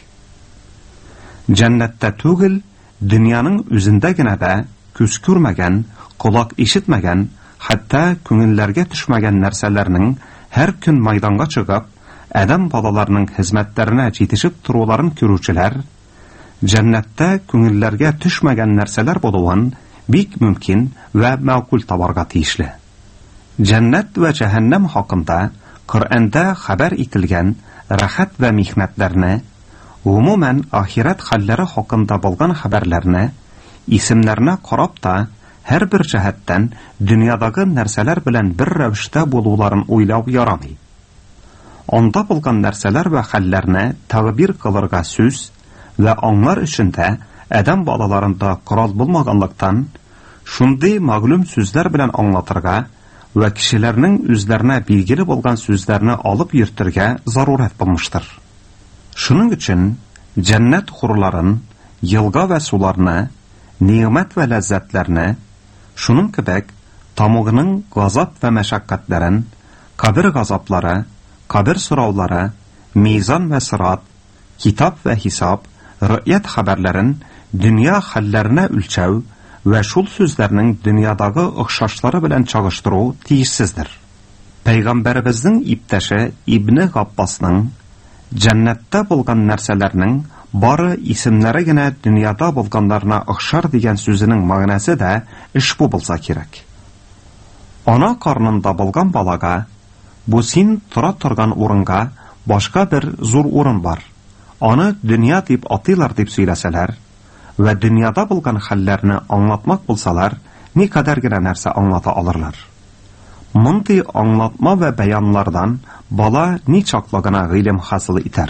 S15: Җәннәттә түгел, дөньяның үзендә генә дә күз күрмәгән, колак ишетмәгән, хәтта күңелләргә төшмәгән нәрсәләрнең һәр көн майданга чыгып, адам балаларының хезмәтләренә җитешеп торуларын күрүчеләр җәннәттә күңелләргә төшмәгән нәрсәләр булуын бик мөмкин ва мәгъкүл табарга тиешле. Җәннәт ва җәһәннәм хакында Коръәндә хәбәр ителгән рәхәт ва михнәтләрне, гомумән ахират хәлләре хакында булган хәбәрләрне, исемнәрне карап та һәрбер җәһәттән дөньядагы нәрсәләр белән бер рәвештә булуларын уйлау ярамый. Анда булган нәрсәләр ва хәлләрне тәгъбир кылырга сүз ва аңлар өчендә адам балаларында корал булмаганлыктан, шундый мәгълүм сүзләр белән аңлатырга ва кешеләрнең үзләренә билгеле булган сүзләрне алып йөртергә зарурат булмыштыр. Шуның өчен җәннәт хурларын, елга ва суларны, ниъмәт ва ләззәтләрне, шуның кебек тамугының газап ва мәшәккатьләрен, кабер газаплары, кабер сораулары, мизан ва сират, китап ва хисап, рөят хәбәрләрен дөнья хәлләренә үлчәү ва шул сүзләрнең дөньядагы охшашлары белән чагыштыру тиешсездер. Пәйгамбәребезнең иптәше Ибне Габбасның җәннәттә булган нәрсәләрнең бары исемнәре генә дөньяда булганнарына охшар дигән сүзенең мәгънәсе дә ишбу булса кирәк. Ана карнында булган балага бу син тора торган урынга башка бер зур урын бар. Аны дөнья дип атыйлар дип сөйләсәләр ва дөньяда булган хәлләрне аңлатмак булсалар, никадәр генә нәрсә аңлата алырлар. Мондый аңлатма ва баянлардан бала ничаклы гына гыйлем хасыл итәр.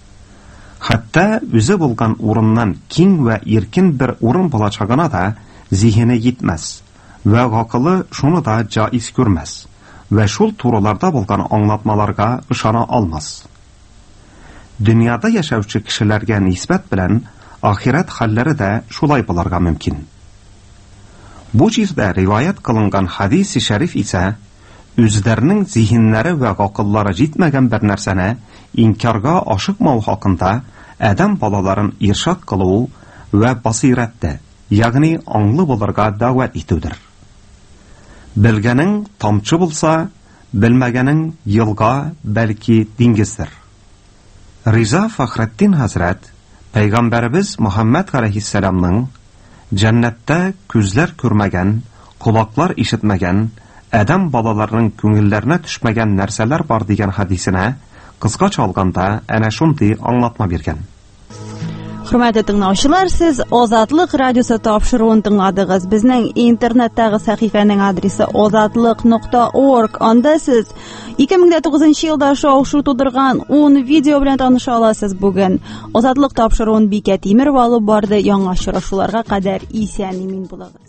S15: Хәтта үзе булган урыннан киң ва иркен бер урын булачагына да зиһене җитмәс ва гакылы шуны да җаиз күрмәс ва шул турыларда булган аңлатмаларга ышана алмас. Дөньяда яшәүче кешеләргә нисбәт белән ахират хәлләре дә шулай буларга мөмкин. Бу җирдә риваят кылынган хадис-и шәриф исә үзләренең зиһеннәре вә гакыллары җитмәгән бер нәрсәне инкарга ашыкмау хакында адәм балаларын иршад кылу вә басиратта, ягъни аңлы булырга дәгъват итүдер. Белгәнең тамчы булса, белмәгәнең елга, бәлки диңгездер. Риза Фахретдин хәзрәт Пәйгамбәрбез Мөхәммәд алейһиссәламның җәннәттә күзләр күрмәгән, колаклар ишетмәгән, адәм балаларының күңелләренә төшмәгән нәрсәләр бар дигән хадисенә кыскача алганда әнә шундый аңлатма биргән.
S1: Хөрмәтле тыңлаучылар, сез Азатлык радиосы тапшыруын тыңладыгыз. Безнең интернеттагы сәхифәнең адресы azatlык.org. Анда сез 2009 елда шау-шу тудырган 10 видео белән таныша аласыз бүген. Азатлык тапшыруын Бикә Тимерова алып барды. Яңа очрашуларга кадәр исән-имин булыгыз.